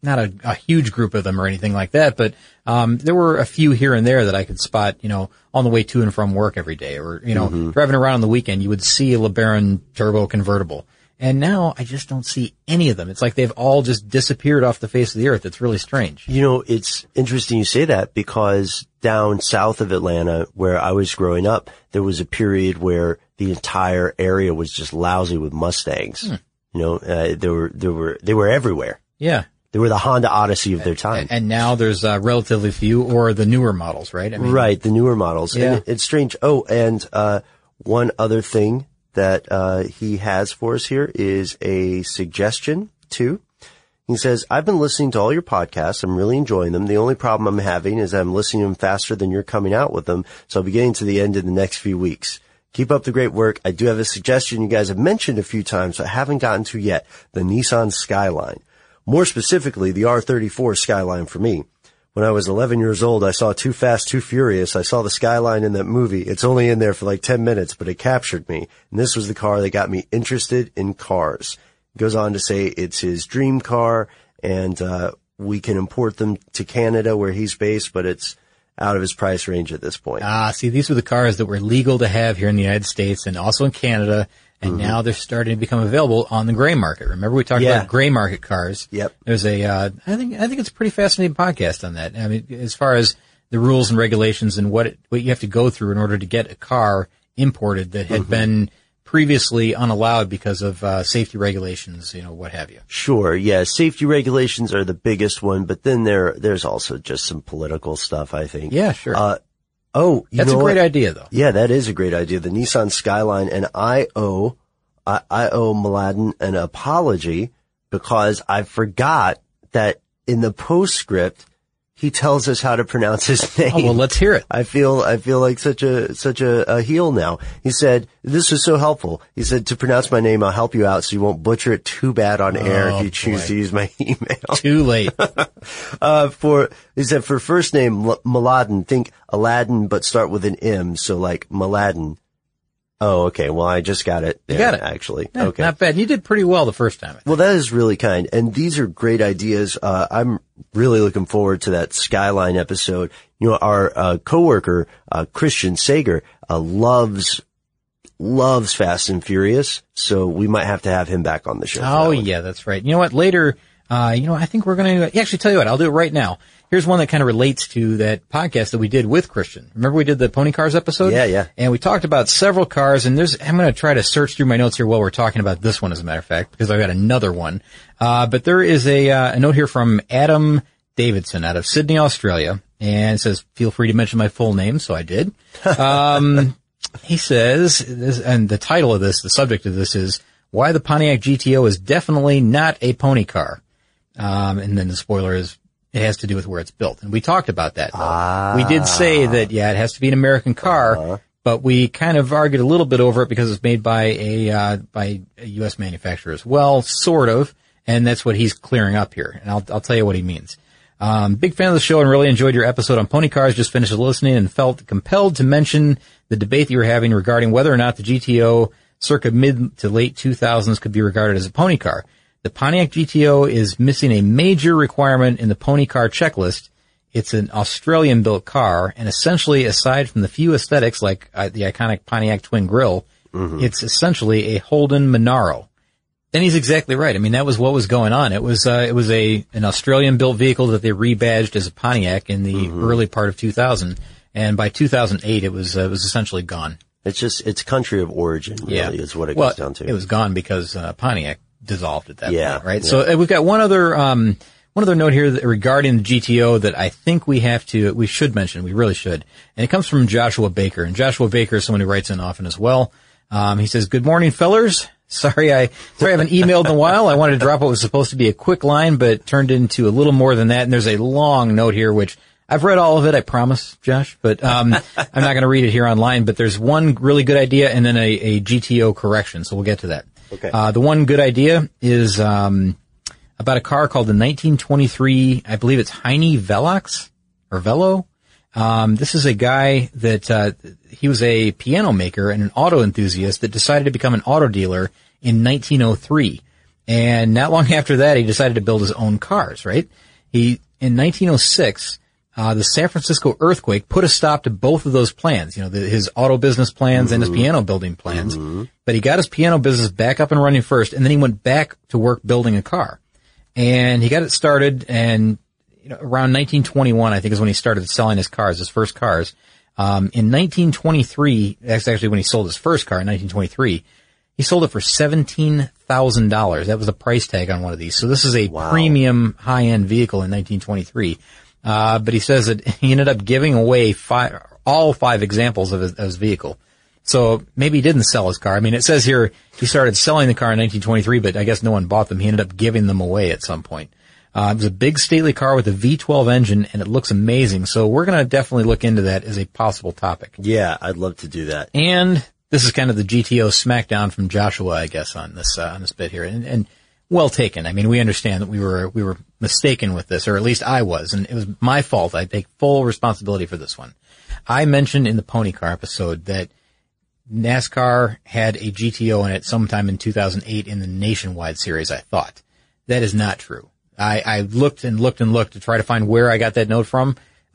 B: not a huge group of them or anything like that, but there were a few here and there that I could spot, on the way to and from work every day, or driving around on the weekend. You would see a LeBaron turbo convertible, and now I just don't see any of them. It's like they've all just disappeared off the face of the earth. It's really strange.
C: It's interesting you say that, because down south of Atlanta, where I was growing up, there was a period where the entire area was just lousy with Mustangs. They were everywhere.
B: Yeah.
C: They were the Honda Odyssey of their time.
B: And now there's relatively few, or the newer models, right?
C: Right, the newer models.
B: Yeah.
C: And it's strange. Oh, and one other thing that he has for us here is a suggestion, too. He says, I've been listening to all your podcasts. I'm really enjoying them. The only problem I'm having is I'm listening to them faster than you're coming out with them, so I'll be getting to the end in the next few weeks. Keep up the great work. I do have a suggestion you guys have mentioned a few times, but haven't gotten to yet, the Nissan Skyline. More specifically, the R34 Skyline for me. When I was 11 years old, I saw Too Fast, Too Furious. I saw the Skyline in that movie. It's only in there for like 10 minutes, but it captured me. And this was the car that got me interested in cars. He goes on to say it's his dream car, and we can import them to Canada where he's based, but it's out of his price range at this point.
B: See, these were the cars that were legal to have here in the United States and also in Canada. And now they're starting to become available on the gray market. Remember we talked about gray market cars?
C: Yep.
B: There's I think it's a pretty fascinating podcast on that. I mean, as far as the rules and regulations and what you have to go through in order to get a car imported that had been previously unallowed because of safety regulations, what have you.
C: Sure, yeah. Safety regulations are the biggest one, but then there's also just some political stuff, I think.
B: Yeah, sure.
C: That's
B: a great idea, though.
C: Yeah, that is a great idea. The Nissan Skyline, and I owe Mladen an apology, because I forgot that in the postscript he tells us how to pronounce his name.
B: Oh, well, let's hear it.
C: I feel like such a heel now. He said, this was so helpful. He said, to pronounce my name, I'll help you out so you won't butcher it too bad on air if you choose to use my email.
B: Too late.
C: He said, for first name, Mladen, think Aladdin, but start with an M. So like Mladen. Oh, okay. Well, I just got it.
B: You got it.
C: Actually.
B: Yeah,
C: okay.
B: Not bad. You did pretty well the first time.
C: Well, that is really kind. And these are great ideas. I'm really looking forward to that Skyline episode. Our coworker, Christian Sager, loves Fast and Furious. So we might have to have him back on the show.
B: Oh, yeah, that's right. You know what? Later, I think we're going to actually tell you what. I'll do it right now. Here's one that kind of relates to that podcast that we did with Christian. Remember we did the Pony Cars episode?
C: Yeah.
B: And we talked about several cars, and I'm going to try to search through my notes here while we're talking about this one, as a matter of fact, because I've got another one. But there is a note here from Adam Davidson out of Sydney, Australia, and it says, feel free to mention my full name, so I did. He says, and the title of this, the subject of this is, why the Pontiac GTO is definitely not a pony car. And then the spoiler is, it has to do with where it's built. And we talked about that, though. We did say that, it has to be an American car, but we kind of argued a little bit over it because it's made by a U.S. manufacturer as well, sort of. And that's what he's clearing up here. And I'll tell you what he means. Big fan of the show and really enjoyed your episode on pony cars. Just finished listening and felt compelled to mention the debate that you were having regarding whether or not the GTO circa mid to late 2000s could be regarded as a pony car. The Pontiac GTO is missing a major requirement in the pony car checklist. It's an Australian-built car, and essentially, aside from the few aesthetics like the iconic Pontiac twin grille, it's essentially a Holden Monaro. And he's exactly right. I mean, that was what was going on. It was an Australian-built vehicle that they rebadged as a Pontiac in the early part of 2000, and by 2008, it was essentially gone.
C: It's country of origin, really, is what it comes down to.
B: It was gone because Pontiac dissolved at that point, right?
C: Yeah.
B: So we've got one other note here regarding the GTO that I think we should mention. We really should. And it comes from Joshua Baker. And Joshua Baker is someone who writes in often as well. He says, good morning, fellers. Sorry I haven't emailed in a while. I wanted to drop what was supposed to be a quick line, but it turned into a little more than that. And there's a long note here, which I've read all of it, I promise, Josh, but I'm not going to read it here online. But there's one really good idea and then a GTO correction. So we'll get to that.
C: Okay.
B: The one good idea is about a car called the 1923, I believe it's Heine Velox or Velo. This is a guy that he was a piano maker and an auto enthusiast that decided to become an auto dealer in 1903. And not long after that, he decided to build his own cars, right? In 1906, the San Francisco earthquake put a stop to both of those plans, his auto business plans and his piano building plans. But he got his piano business back up and running first, and then he went back to work building a car. And he got it started, and around 1921, I think, is when he started selling his first cars. In 1923, that's actually when he sold his first car in 1923. He sold it for $17,000. That was the price tag on one of these. So this is a premium high-end vehicle in 1923. But he says that he ended up giving away all five examples of his vehicle. So maybe he didn't sell his car. I mean, it says here he started selling the car in 1923, but I guess no one bought them. He ended up giving them away at some point. It was a big stately car with a V12 engine, and it looks amazing. So we're going to definitely look into that as a possible topic.
C: Yeah, I'd love to do that.
B: And this is kind of the GTO smackdown from Joshua, I guess, on this bit here. And well taken. I mean, we understand that we were mistaken with this, or at least I was, and it was my fault. I take full responsibility for this one. I mentioned in the Pony Car episode that NASCAR had a GTO in it sometime in 2008 in the Nationwide series, I thought. That is not true. I looked and looked and looked to try to find where I got that note from.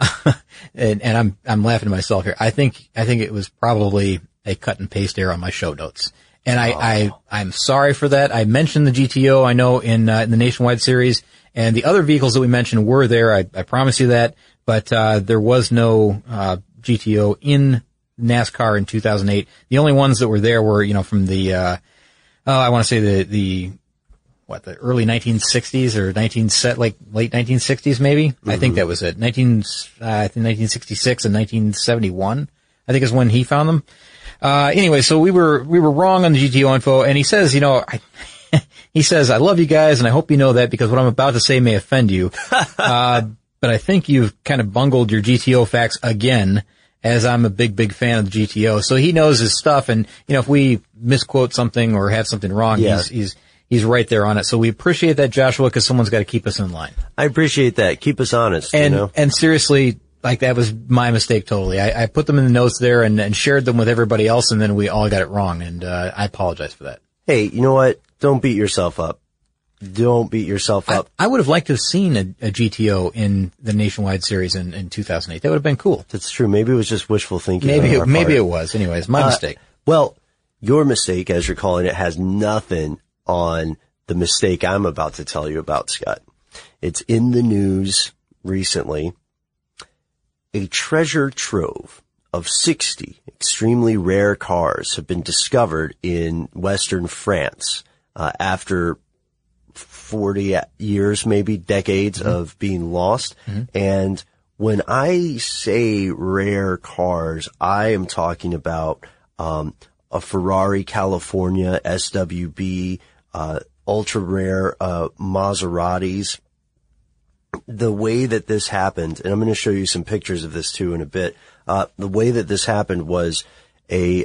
B: and I'm laughing to myself here. I think it was probably a cut and paste error on my show notes. And I'm sorry for that. I mentioned the GTO, I know, in the Nationwide series, and the other vehicles that we mentioned were there. I promise you that. But, there was no, GTO in NASCAR in 2008. The only ones that were there were, from the, I want to say the early 1960s or late 1960s maybe? Mm-hmm. I think that was it. 1966 and 1971, I think is when he found them. Anyway, so we were wrong on the GTO info, and he says, he says, I love you guys, and I hope you know that because what I'm about to say may offend you. But I think you've kind of bungled your GTO facts again, as I'm a big fan of the GTO. So he knows his stuff, and, if we misquote something or have something wrong, yeah, he's right there on it. So we appreciate that, Joshua, because someone's got to keep us in line.
C: I appreciate that. Keep us honest,
B: And seriously, that was my mistake totally. I put them in the notes there and shared them with everybody else, and then we all got it wrong, and I apologize for that.
C: Hey, you know what? Don't beat yourself up. Don't beat yourself up.
B: I would have liked to have seen a GTO in the Nationwide series in 2008. That would have been cool.
C: That's true. Maybe it was just wishful thinking.
B: Maybe it was. Anyways, my mistake.
C: Well, your mistake, as you're calling it, has nothing on the mistake I'm about to tell you about, Scott. It's in the news recently. A treasure trove of 60 extremely rare cars have been discovered in Western France, after 40 years, maybe decades of being lost. Mm-hmm. And when I say rare cars, I am talking about, a Ferrari California SWB, ultra rare, Maseratis. The way that this happened, and I'm going to show you some pictures of this too in a bit. The way that this happened was a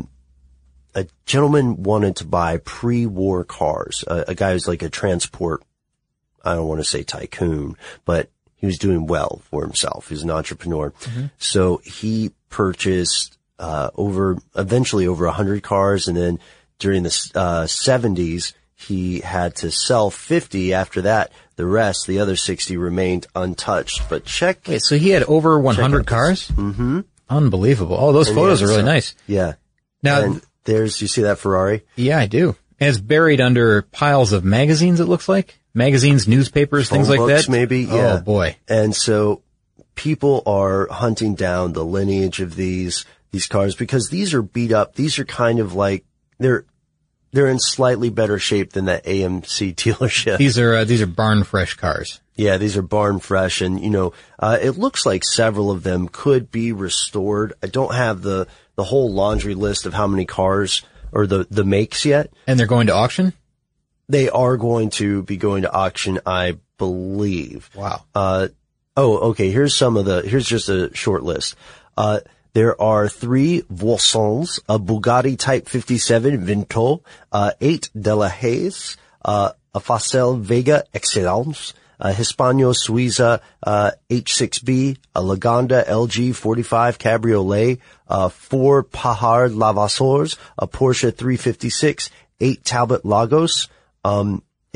C: gentleman wanted to buy pre-war cars. A guy who's like a transport, I don't want to say tycoon, but he was doing well for himself. He was an entrepreneur. Mm-hmm. So he purchased, eventually over 100 cars. And then during the, 70s, he had to sell 50. After that, the other 60 remained untouched. But
B: wait, so he had over 100 cars?
C: Mm-hmm.
B: Unbelievable. Oh, those photos are really nice.
C: Yeah.
B: Now,
C: you see that Ferrari?
B: Yeah, I do. And it's buried under piles of magazines, it looks like. Magazines, newspapers, things like that.
C: Maybe, yeah.
B: Oh, boy.
C: And so people are hunting down the lineage of these cars because these are beat up. These are kind of like, they're in slightly better shape than that AMC dealership.
B: These are barn fresh cars.
C: Yeah, these are barn fresh, and it looks like several of them could be restored. I don't have the whole laundry list of how many cars or the makes yet.
B: And they're going to auction?
C: They are going to be going to auction, I believe.
B: Wow.
C: Okay, here's just a short list. There are 3 Voissons, a Bugatti Type 57 Vento, 8 Delahaye's, a Facel Vega Excellence, a Hispano Suiza, H6B, a Lagonda LG 45 Cabriolet, 4 Pajard Lavasseurs, a Porsche 356, 8 Talbot Lagos,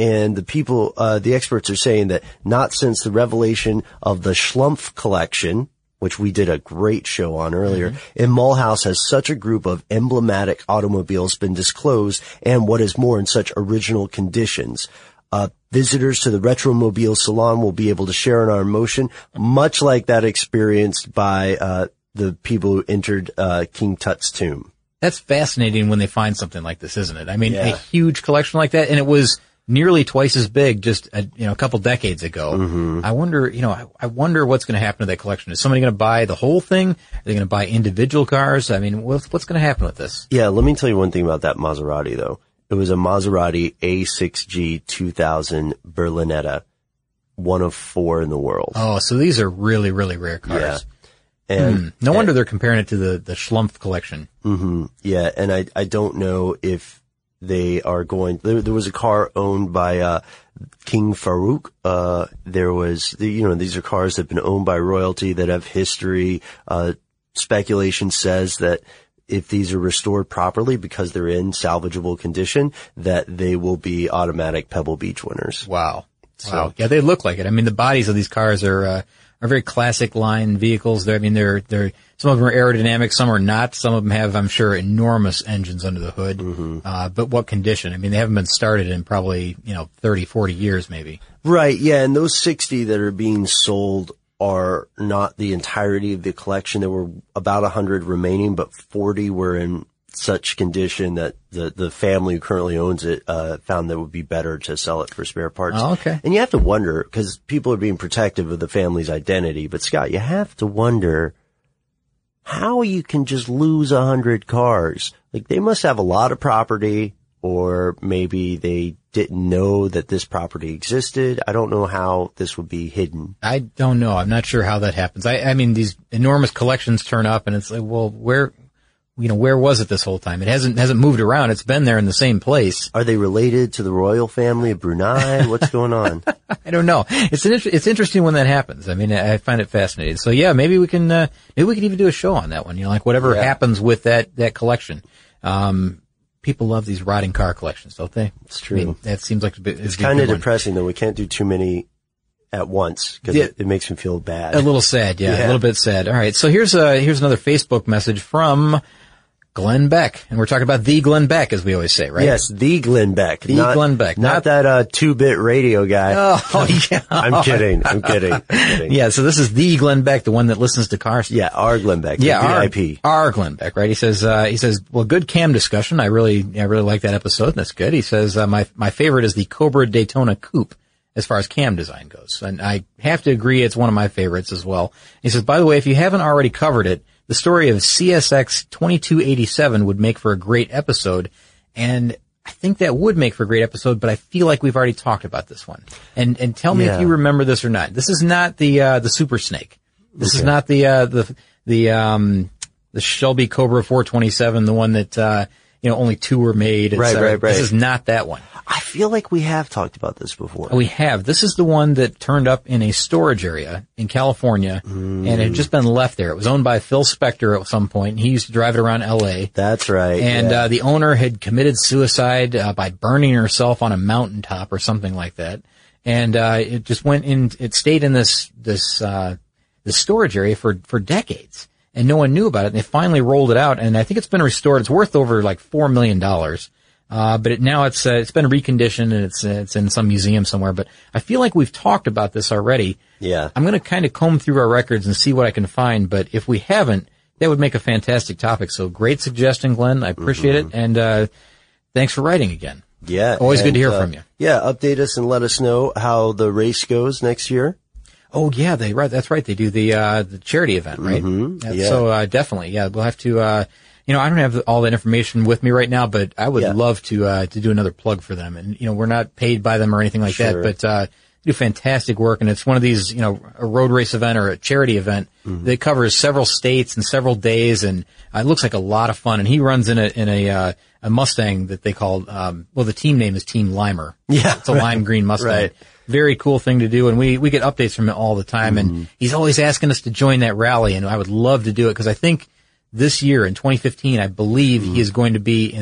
C: And the experts are saying that not since the revelation of the Schlumpf collection, which we did a great show on earlier, in Mulhouse has such a group of emblematic automobiles been disclosed, and what is more, in such original conditions. Visitors to the Retromobile Salon will be able to share in our emotion, much like that experienced by the people who entered King Tut's tomb.
B: That's fascinating when they find something like this, isn't it? I mean, a huge collection like that, and it was nearly twice as big just a couple decades ago. I wonder, I wonder what's going to happen to that collection. Is somebody going to buy the whole thing? Are they going to buy individual cars? I mean, what's going to happen with this?
C: Yeah, let me tell you one thing about that Maserati, though. It was a Maserati A6G 2000 Berlinetta, one of 4 in the world.
B: Oh, so these are really, really rare cars.
C: Yeah. And
B: no wonder they're comparing it to the Schlumpf collection.
C: Yeah, and I don't know if they are going. There was a car owned by King Farouk. There was these are cars that have been owned by royalty that have history. Speculation says that if these are restored properly because they're in salvageable condition, that they will be automatic Pebble Beach winners.
B: Wow. Yeah, they look like it. I mean, the bodies of these cars are very classic line vehicles. They're some of them are aerodynamic, some are not. Some of them have, I'm sure, enormous engines under the hood. But what condition? I mean, they haven't been started in probably, 30, 40 years maybe.
C: Right. Yeah. And those 60 that are being sold are not the entirety of the collection. There were about 100 remaining, but 40 were in such condition that the family who currently owns it found that it would be better to sell it for spare parts.
B: Oh, okay.
C: And you have to wonder, because people are being protective of the family's identity, but Scott, you have to wonder how you can just lose 100 cars. Like, they must have a lot of property, or maybe they didn't know that this property existed. I don't know how this would be hidden.
B: I don't know. I'm not sure how that happens. I mean, these enormous collections turn up and it's like, well, where was it this whole time? It hasn't moved around. It's been there in the same place.
C: Are they related to the royal family of Brunei? What's going on?
B: I don't know. It's interesting when that happens. I mean, I find it fascinating. So yeah, maybe we can even do a show on that one. Like whatever happens with that collection. People love these rotting car collections, don't they?
C: It's true.
B: I mean, that seems like
C: it's kind of depressing though. We can't do too many at once because it makes me feel bad.
B: A little sad, yeah, a little bit sad. All right, so here's another Facebook message from Glenn Beck, and we're talking about the Glenn Beck, as we always say, right?
C: Yes, the Glenn Beck.
B: Glenn Beck.
C: Not that 2-bit radio guy.
B: Oh, yeah.
C: I'm kidding.
B: Yeah, so this is the Glenn Beck, the one that listens to Cars.
C: Yeah, our Glenn Beck.
B: Yeah,
C: VIP.
B: Our Glenn Beck, right? He says, well, good cam discussion. I really like that episode. That's good. He says, my favorite is the Cobra Daytona Coupe as far as cam design goes. And I have to agree it's one of my favorites as well. He says, by the way, if you haven't already covered it, the story of CSX 2287 would make for a great episode, and I think that would make for a great episode, but I feel like we've already talked about this one. And tell me if you remember this or not. This is not the Super Snake. This is not the Shelby Cobra 427, the one that, only 2 were made.
C: Right.
B: This is not that one.
C: I feel like we have talked about this before.
B: We have. This is the one that turned up in a storage area in California, and it had just been left there. It was owned by Phil Spector at some point, and he used to drive it around L.A.
C: That's right.
B: And the owner had committed suicide by burning herself on a mountaintop or something like that. And it just went in. It stayed in this storage area for decades, and no one knew about it. And they finally rolled it out, and I think it's been restored. It's worth over like $4 million. But now it's been reconditioned and it's in some museum somewhere. But I feel like we've talked about this already.
C: Yeah.
B: I'm going to kind of comb through our records and see what I can find. But if we haven't, that would make a fantastic topic. So great suggestion, Glenn. I appreciate it. And, thanks for writing again.
C: Yeah.
B: Always good to hear from you.
C: Yeah. Update us and let us know how the race goes next year.
B: Oh, yeah. That's right. They do the charity event, right?
C: Mm-hmm. Yeah.
B: So, definitely. Yeah. We'll have to, I don't have all that information with me right now, but I would love to do another plug for them. And, we're not paid by them or anything like that, but, they do fantastic work. And it's one of these, a road race event or a charity event that covers several states and several days. And it looks like a lot of fun. And he runs in a Mustang that they call, the team name is Team Limer.
C: Yeah.
B: It's a lime green Mustang. Right. Very cool thing to do. And we get updates from it all the time. And he's always asking us to join that rally. And I would love to do it because I think this year in 2015, I believe he is going to be in this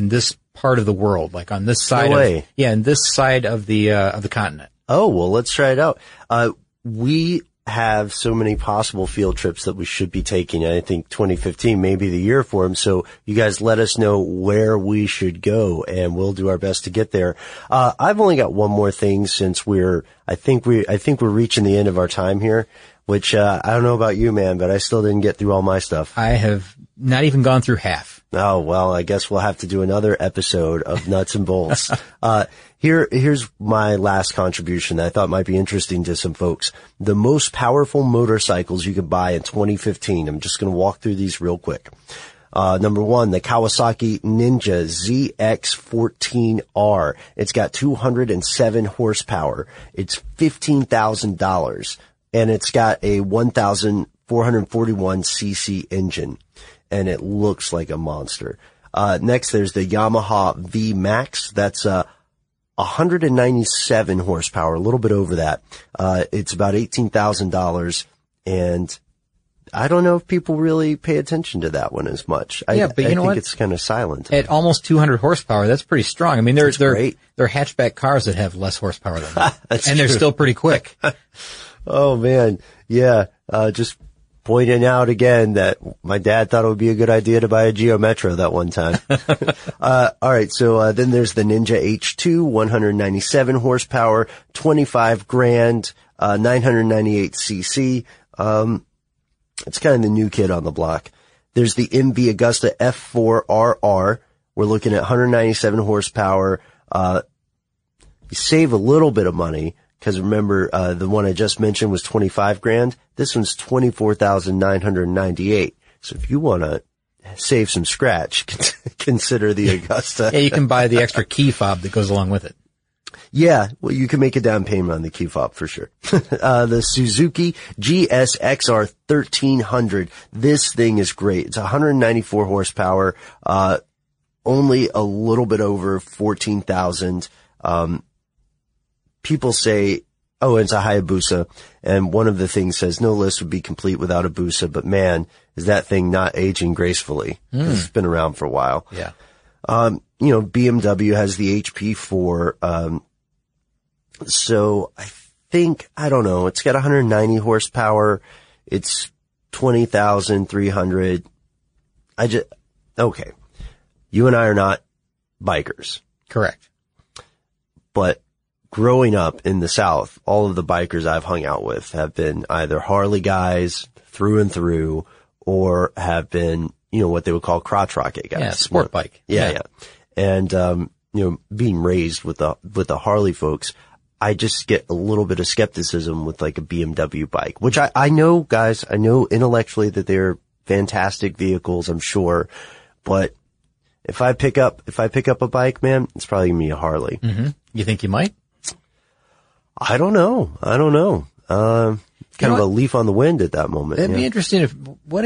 B: part of the world, like on this side.
C: No way.
B: In this side of the continent.
C: Oh, well, let's try it out. We have so many possible field trips that we should be taking. I think 2015 may be the year for them. So you guys let us know where we should go and we'll do our best to get there. I've only got one more thing since I think we're reaching the end of our time here, which, I don't know about you, man, but I still didn't get through all my stuff.
B: I have not even gone through half.
C: Oh, well, I guess we'll have to do another episode of Nuts and Bolts. Here's my last contribution that I thought might be interesting to some folks. The most powerful motorcycles you can buy in 2015. I'm just going to walk through these real quick. Number one, the Kawasaki Ninja ZX14R. It's got 207 horsepower. It's $15,000 and it's got a 1,441 cc engine and it looks like a monster. Next there's the Yamaha V Max. That's, 197 horsepower, a little bit over that. It's about $18,000 and I don't know if people really pay attention to that one as much.
B: But I think
C: it's kind of silent.
B: At almost 200 horsepower, that's pretty strong. I mean, they're
C: great.
B: They're hatchback cars that have less horsepower than that.
C: That's
B: and
C: true.
B: They're still pretty quick.
C: Oh man. Yeah. Just pointing out again that my dad thought it would be a good idea to buy a Geo Metro that one time. All right. So, then there's the Ninja H2, 197 horsepower, 25 grand, 998 cc. It's kind of the new kid on the block. There's the MV Agusta F4RR. We're looking at 197 horsepower. You save a little bit of money because remember, the one I just mentioned was 25 grand. This one's 24,998. So if you want to save some scratch, consider the Agusta.
B: Yeah, you can buy the extra key fob that goes along with it.
C: Yeah, well, you can make a down payment on the key fob for sure. The Suzuki GSXR 1300. This thing is great. It's 194 horsepower, only a little bit over 14,000. People say, oh, it's a Hayabusa. And one of the things says no list would be complete without a Busa, but man, is that thing not aging gracefully. It's been around for a while.
B: Yeah.
C: BMW has the HP4, so I don't know, it's got 190 horsepower. It's 20,300. Okay. You and I are not bikers.
B: Correct.
C: But growing up in the South, all of the bikers I've hung out with have been either Harley guys through and through or have been, what they would call crotch rocket guys.
B: Yeah, sport bike.
C: Yeah. And, being raised with the Harley folks, I just get a little bit of skepticism with like a BMW bike, which I know, guys, I know intellectually that they're fantastic vehicles, I'm sure, but if I pick up a bike, man, it's probably gonna be a Harley.
B: Mm-hmm. You think you might?
C: I don't know. Kind of a leaf on the wind at that moment.
B: It'd be interesting what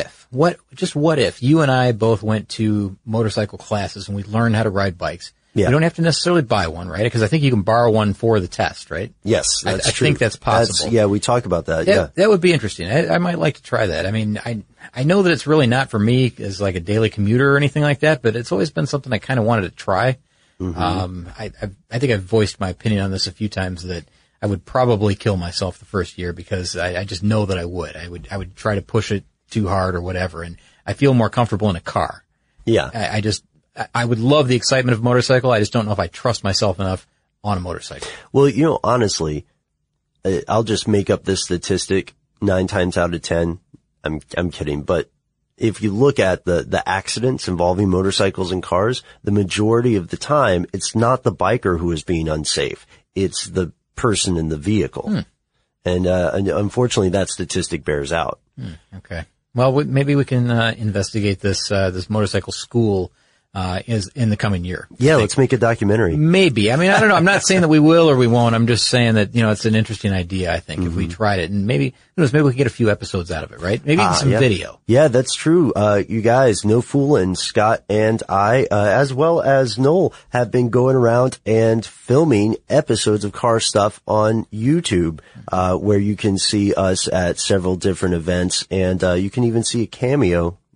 B: if you and I both went to motorcycle classes and we learned how to ride bikes.
C: Yeah.
B: You don't have to necessarily buy one, right? Because I think you can borrow one for the test, right?
C: Yes, that's
B: I
C: true.
B: think that's possible.
C: We talk about that. Yeah.
B: That would be interesting. I might like to try that. I mean, I know that it's really not for me as like a daily commuter or anything like that, but it's always been something I kind of wanted to try. Mm-hmm. I think I've voiced my opinion on this a few times that I would probably kill myself the first year because I just know that I would. I would try to push it too hard or whatever, and I feel more comfortable in a car.
C: Yeah.
B: I would love the excitement of motorcycle. I just don't know if I trust myself enough on a motorcycle.
C: Well, honestly, I'll just make up this statistic 9 times out of 10. I'm kidding, but if you look at the accidents involving motorcycles and cars, the majority of the time, it's not the biker who is being unsafe. It's the person in the vehicle. And unfortunately that statistic bears out.
B: Okay. Well, maybe we can, investigate this motorcycle school, is in the coming year.
C: Yeah, let's make a documentary.
B: Maybe. I mean, I don't know. I'm not saying that we will or we won't. I'm just saying that, it's an interesting idea, I think, if we tried it. And maybe we could get a few episodes out of it, right? Maybe even some video.
C: Yeah, that's true. You guys, no fooling, Scott and I, as well as Noel, have been going around and filming episodes of Car Stuff on YouTube, where you can see us at several different events and, you can even see a cameo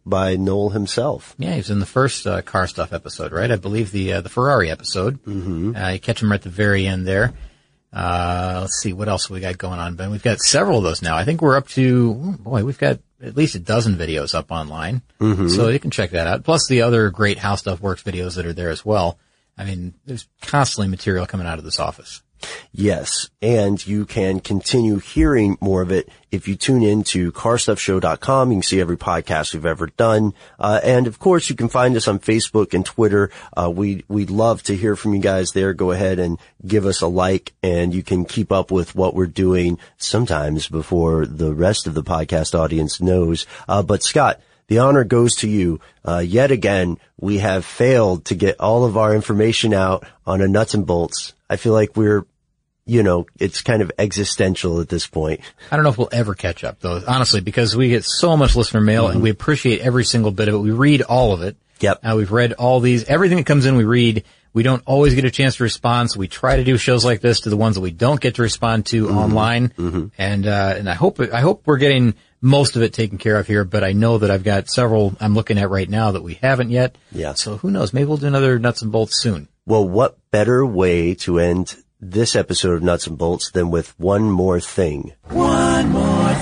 C: by Noel himself.
B: Yeah, he was in the first Car Stuff episode, right? I believe the Ferrari episode.
C: Mm-hmm.
B: You catch him right at the very end there. Let's see, what else we got going on, Ben? We've got several of those now. I think we're up to, we've got at least a dozen videos up online.
C: Mm-hmm.
B: So you can check that out. Plus the other great How Stuff Works videos that are there as well. I mean, there's constantly material coming out of this office.
C: Yes, and you can continue hearing more of it if you tune in to carstuffshow.com. You can see every podcast we've ever done. And of course, you can find us on Facebook and Twitter. We'd love to hear from you guys there. Go ahead and give us a like, and you can keep up with what we're doing sometimes before the rest of the podcast audience knows. But Scott, the honor goes to you. Yet again, we have failed to get all of our information out on a nuts and bolts. I feel like it's kind of existential at this point.
B: I don't know if we'll ever catch up, though, honestly, because we get so much listener mail, and we appreciate every single bit of it. We read all of it.
C: Yep.
B: We've read all these. Everything that comes in, we read. We don't always get a chance to respond, so we try to do shows like this to the ones that we don't get to respond to online. Mm-hmm. And I hope we're getting most of it taken care of here, but I know that I've got several I'm looking at right now that we haven't yet.
C: Yeah.
B: So who knows? Maybe we'll do another Nuts and Bolts soon.
C: Well, what better way to end this episode of Nuts and Bolts than with one more thing?
A: One more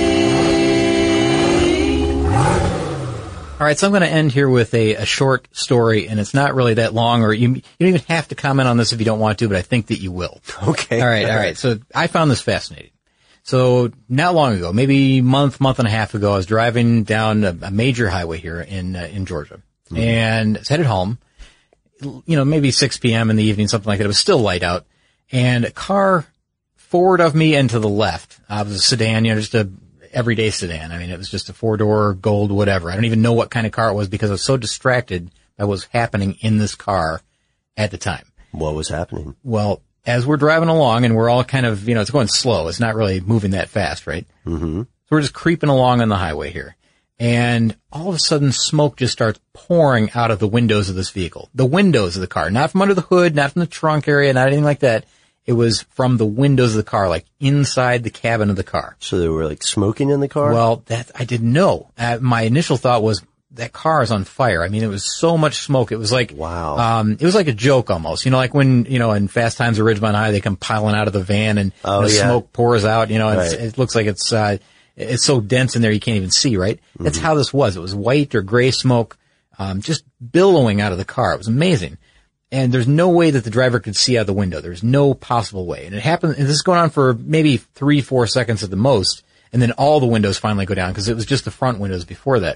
A: thing.
B: All right, so I'm going to end here with a short story, and it's not really that long, or you don't even have to comment on this if you don't want to, but I think that you will.
C: Okay.
B: All right. So I found this fascinating. So not long ago, maybe month and a half ago, I was driving down a major highway here in Georgia, and I was headed home. Maybe 6 p.m. in the evening, something like that. It was still light out. And a car forward of me and to the left. It was a sedan, just a everyday sedan. I mean, it was just a 4-door gold, whatever. I don't even know what kind of car it was because I was so distracted by what was happening in this car at the time.
C: What was happening?
B: Well, as we're driving along and we're all kind of, it's going slow. It's not really moving that fast, right?
C: Mm-hmm.
B: So we're just creeping along on the highway here. And all of a sudden, smoke just starts pouring out of the windows of this vehicle. The windows of the car. Not from under the hood, not from the trunk area, not anything like that. It was from the windows of the car, like inside the cabin of the car.
C: So they were like smoking in the car?
B: Well, that I didn't know. My initial thought was that car is on fire. I mean, it was so much smoke. It was like,
C: wow.
B: It was like a joke almost. Like when, in Fast Times at Ridgemont High, they come piling out of the van and smoke pours out,
C: Right.
B: It looks like it's so dense in there you can't even see, right? Mm-hmm. That's how this was. It was white or gray smoke, just billowing out of the car. It was amazing. And there's no way that the driver could see out the window. There's no possible way. And it happened, and this is going on for maybe 3-4 seconds at the most. And then all the windows finally go down because it was just the front windows before that.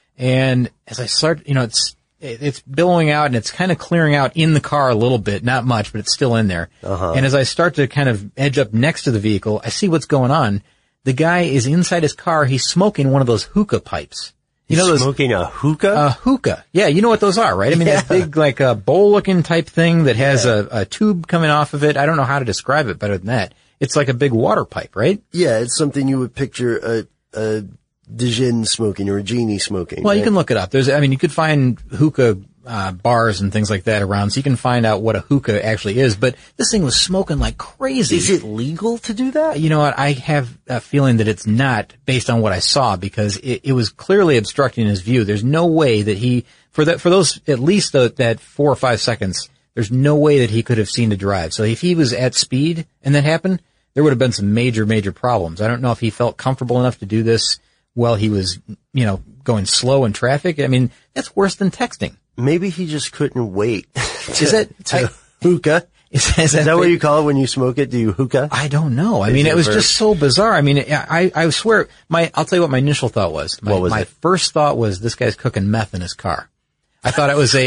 B: And as I start, it's billowing out and it's kind of clearing out in the car a little bit, not much, but it's still in there. Uh-huh. And as I start to kind of edge up next to the vehicle, I see what's going on. The guy is inside his car. He's smoking one of those hookah pipes.
C: He's smoking a hookah?
B: A hookah. Yeah, you know what those are, right? I mean, that big, like a bowl-looking type thing that has a tube coming off of it. I don't know how to describe it better than that. It's like a big water pipe, right?
C: Yeah, it's something you would picture a Dijon smoking or a genie smoking.
B: Well,
C: right?
B: You can look it up. You could find hookah bars and things like that around, so you can find out what a hookah actually is. But this thing was smoking like crazy.
C: Is it legal to do that?
B: You know what? I have a feeling that it's not, based on what I saw, because it was clearly obstructing his view. There's no way that for those at least that 4 or 5 seconds, there's no way that he could have seen to drive. So if he was at speed and that happened, there would have been some major, major problems. I don't know if he felt comfortable enough to do this while he was, going slow in traffic. I mean, that's worse than texting.
C: Maybe he just couldn't wait
B: to
C: hookah.
B: Is
C: that what you call it when you smoke it? Do you hookah?
B: I don't know. I mean, it was just so bizarre. I mean, I swear, I'll tell you what my initial thought was.
C: What was
B: my
C: it?
B: first thought was this guy's cooking meth in his car. I thought it was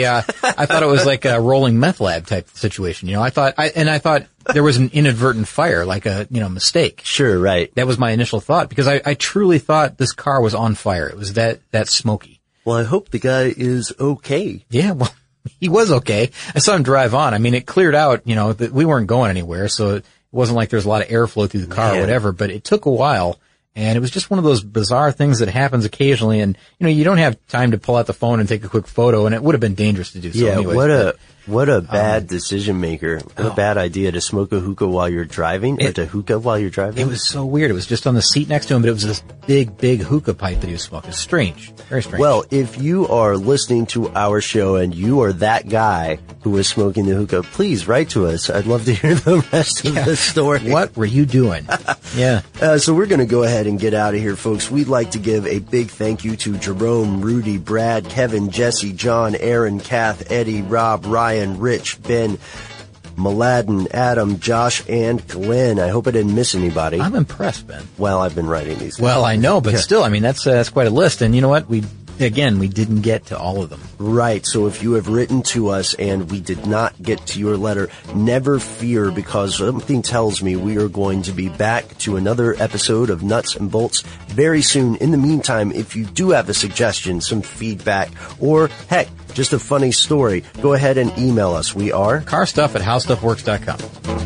B: like a rolling meth lab type situation. I thought there was an inadvertent fire, like a, mistake.
C: Sure, right.
B: That was my initial thought because I truly thought this car was on fire. It was that smoky.
C: Well, I hope the guy is okay.
B: Yeah, well, he was okay. I saw him drive on. I mean, it cleared out, that we weren't going anywhere, so it wasn't like there was a lot of airflow through the car or whatever, but it took a while, and it was just one of those bizarre things that happens occasionally, and, you don't have time to pull out the phone and take a quick photo, and it would have been dangerous to do so anyways.
C: What a bad decision maker. What a bad idea to smoke a hookah while you're driving, or to hookah while you're driving.
B: It was so weird. It was just on the seat next to him, but it was this big hookah pipe that he was smoking. It's strange. Very strange.
C: Well, if you are listening to our show and you are that guy who was smoking the hookah, please write to us. I'd love to hear the rest of the story.
B: What were you doing? Yeah.
C: So we're going to go ahead and get out of here, folks. We'd like to give a big thank you to Jerome, Rudy, Brad, Kevin, Jesse, John, Aaron, Kath, Eddie, Rob, Ryan, Rich, Ben, Mladen, Adam, Josh, and Glenn. I hope I didn't miss anybody.
B: I'm impressed, Ben.
C: Well, I've been writing these.
B: Well, I know, but still, I mean, that's quite a list. And you know what? We didn't get to all of them.
C: Right. So if you have written to us and we did not get to your letter, never fear, because something tells me we are going to be back to another episode of Nuts and Bolts very soon. In the meantime, if you do have a suggestion, some feedback, or heck, just a funny story, go ahead and email us. We are
B: carstuff@howstuffworks.com.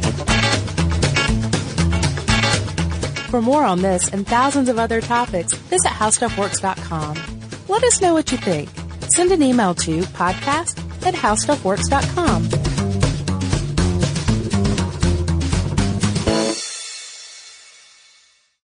A: For more on this and thousands of other topics, visit howstuffworks.com. Let us know what you think. Send an email to podcast@howstuffworks.com.